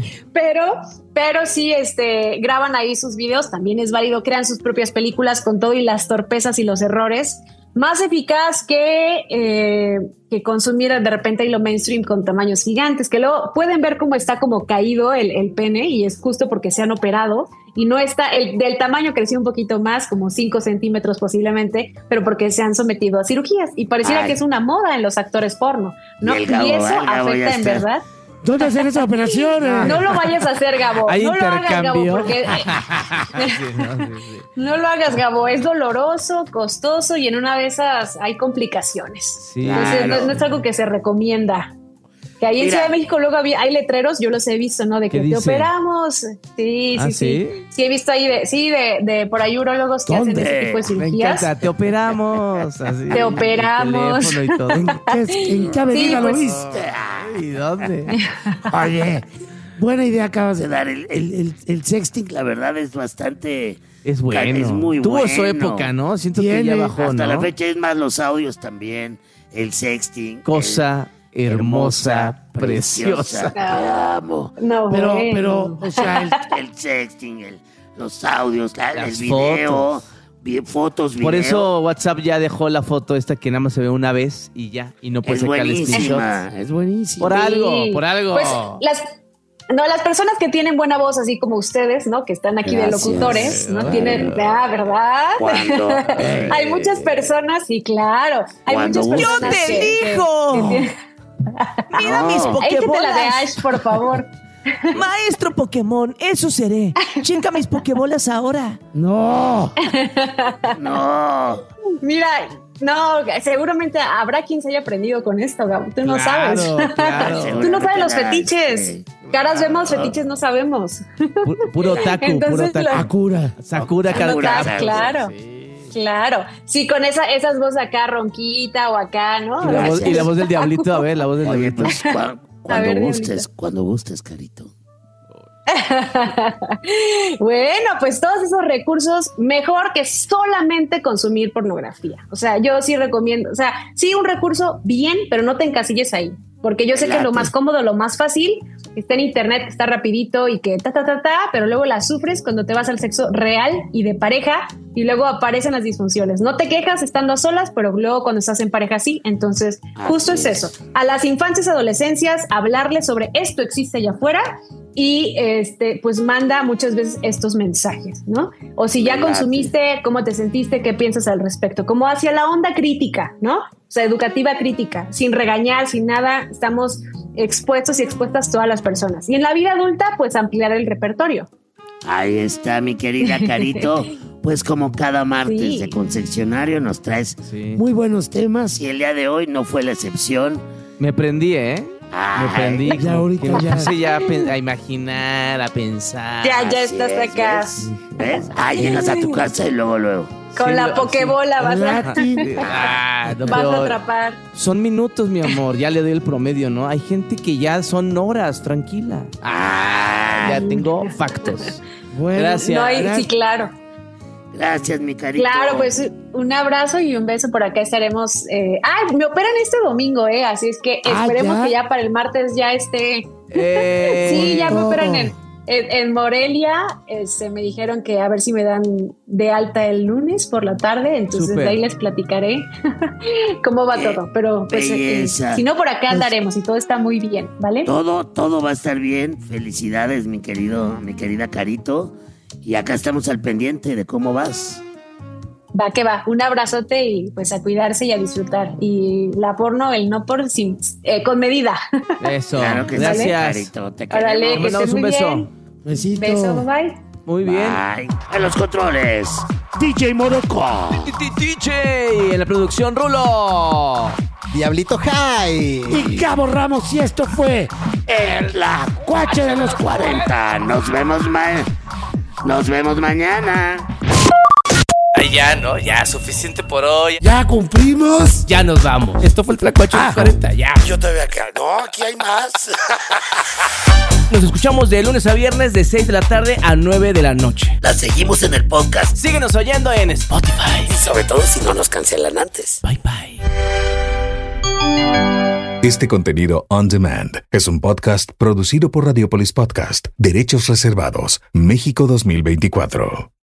Pero sí, graban ahí sus videos, también es válido, crean sus propias películas con todo y las torpezas y los errores. Más eficaz que consumir de repente lo mainstream con tamaños gigantes, que luego pueden ver cómo está como caído el pene y es justo porque se han operado y no está, del tamaño creció un poquito más, como 5 centímetros posiblemente, pero porque se han sometido a cirugías y pareciera que es una moda en los actores porno, ¿no? Y eso afecta en verdad. ¿Dónde hacer esa operación? No lo vayas a hacer, Gabo. ¿Hay no intercambio? Lo hagas, Gabo, porque no lo hagas, Gabo. Es doloroso, costoso y en una de esas hay complicaciones. Sí, entonces no es algo que se recomienda. Que ahí en Ciudad de México luego hay letreros, yo los he visto, ¿no? De que te operamos. Sí. Sí, he visto ahí de por ahí urólogos que hacen ese tipo de cirugías. Me encanta, te operamos. Así, te operamos. Y todo. ¿En qué avenida lo viste? ¿Y dónde? Oye, buena idea acabas de dar. El sexting, la verdad, es bastante... Es bueno. Es muy Tuvo bueno. su época, ¿no? Siento que ya bajó, hasta ¿no? la fecha es más los audios también. El sexting. Cosa hermosa, preciosa. Te amo. No, pero, o sea, el sexting, los audios, el video... Fotos, video. Por eso WhatsApp ya dejó la foto esta que nada más se ve una vez y ya, y no puede sacar el screenshot. Es buenísima. Por algo. Pues las personas que tienen buena voz, así como ustedes, ¿no? Que están aquí de locutores, ¿no? Tienen, ¿verdad? Cuando, hay muchas personas, sí, claro. Hay muchas personas. ¡Yo te digo! ¡Mira mis Échate pokebolas! la de Ash, por favor. Maestro Pokémon, eso seré. Checa mis pokebolas ahora. No. Mira, no, seguramente habrá quien se haya aprendido con esto, Gabo. Tú no sabes. Claro. Tú no sabes los fetiches. Caras vemos, fetiches no sabemos. Puro otaku, Entonces, puro otaku. Sakura Cardcaptor. Claro. Claro, sí, con esas voces acá ronquita o acá, ¿no? Y la voz del diablito, a ver, la voz del diablito. Pues, cuando gustes, Carito. Bueno, pues todos esos recursos, mejor que solamente consumir pornografía. O sea, yo sí recomiendo, o sea, sí un recurso bien, pero no te encasilles ahí. Porque yo sé que lo más cómodo, lo más fácil, está en internet, que está rapidito y que pero luego la sufres cuando te vas al sexo real y de pareja y luego aparecen las disfunciones. No te quejas estando a solas, pero luego cuando estás en pareja sí. Entonces, justo es eso. A las infancias y adolescencias, hablarles sobre esto existe allá afuera y pues manda muchas veces estos mensajes, ¿no? O si ya consumiste, ¿cómo te sentiste? ¿Qué piensas al respecto? Como hacia la onda crítica, ¿no? O sea, educativa crítica, sin regañar, sin nada, estamos expuestos y expuestas todas las personas. Y en la vida adulta, pues ampliar el repertorio. Ahí está, mi querida Carito. Pues como cada martes de Concepcionario nos traes muy buenos temas y el día de hoy no fue la excepción. Me prendí, ¿eh? Me prendí. Ya ahorita ya. Empecé ya a imaginar, a pensar. Ya estás acá. ¿Ves? Llegas a tu casa y luego. Con Sí, la pokebola vas a pero atrapar. son minutos, mi amor. Ya le doy el promedio, ¿no? Hay gente que ya son horas, tranquila. Ya tengo factos. Bueno, Gracias. Sí, claro. Gracias, mi carito. Claro, pues un abrazo y un beso por acá. Estaremos. Me operan este domingo, así es que esperemos que ya para el martes ya esté. Sí, ya me operan en Morelia. Me dijeron que a ver si me dan de alta el lunes por la tarde. Entonces de ahí les platicaré cómo va todo. Pero pues si no, por acá andaremos y todo está muy bien, ¿vale? Todo va a estar bien. Felicidades, mi querida Carito. Y acá estamos al pendiente de cómo vas. Va que va, un abrazote y pues a cuidarse y a disfrutar. Y la porno, el no por sin, con medida. Eso, claro que gracias. Sí, Carito, te Órale, queremos. que estés muy beso. bien. Besito. Beso, bye. Muy bien. Bye. En los controles, DJ Morocco. DJ en la producción, Rulo. Diablito High. Y Cabo Ramos, y esto fue El Tlacuache de los 40. Nos vemos mañana. Ay, ya, ¿no? Ya, suficiente por hoy. ¿Ya cumplimos? Ya nos vamos. Esto fue el Tlacuache de los 40, ya. Yo todavía acá. No, aquí hay más. Nos escuchamos de lunes a viernes de 6 de la tarde a 9 de la noche. La seguimos en el podcast. Síguenos oyendo en Spotify. Y sobre todo si no nos cancelan antes. Bye, bye. Este contenido on demand es un podcast producido por Radiopolis Podcast, Derechos Reservados, México 2024.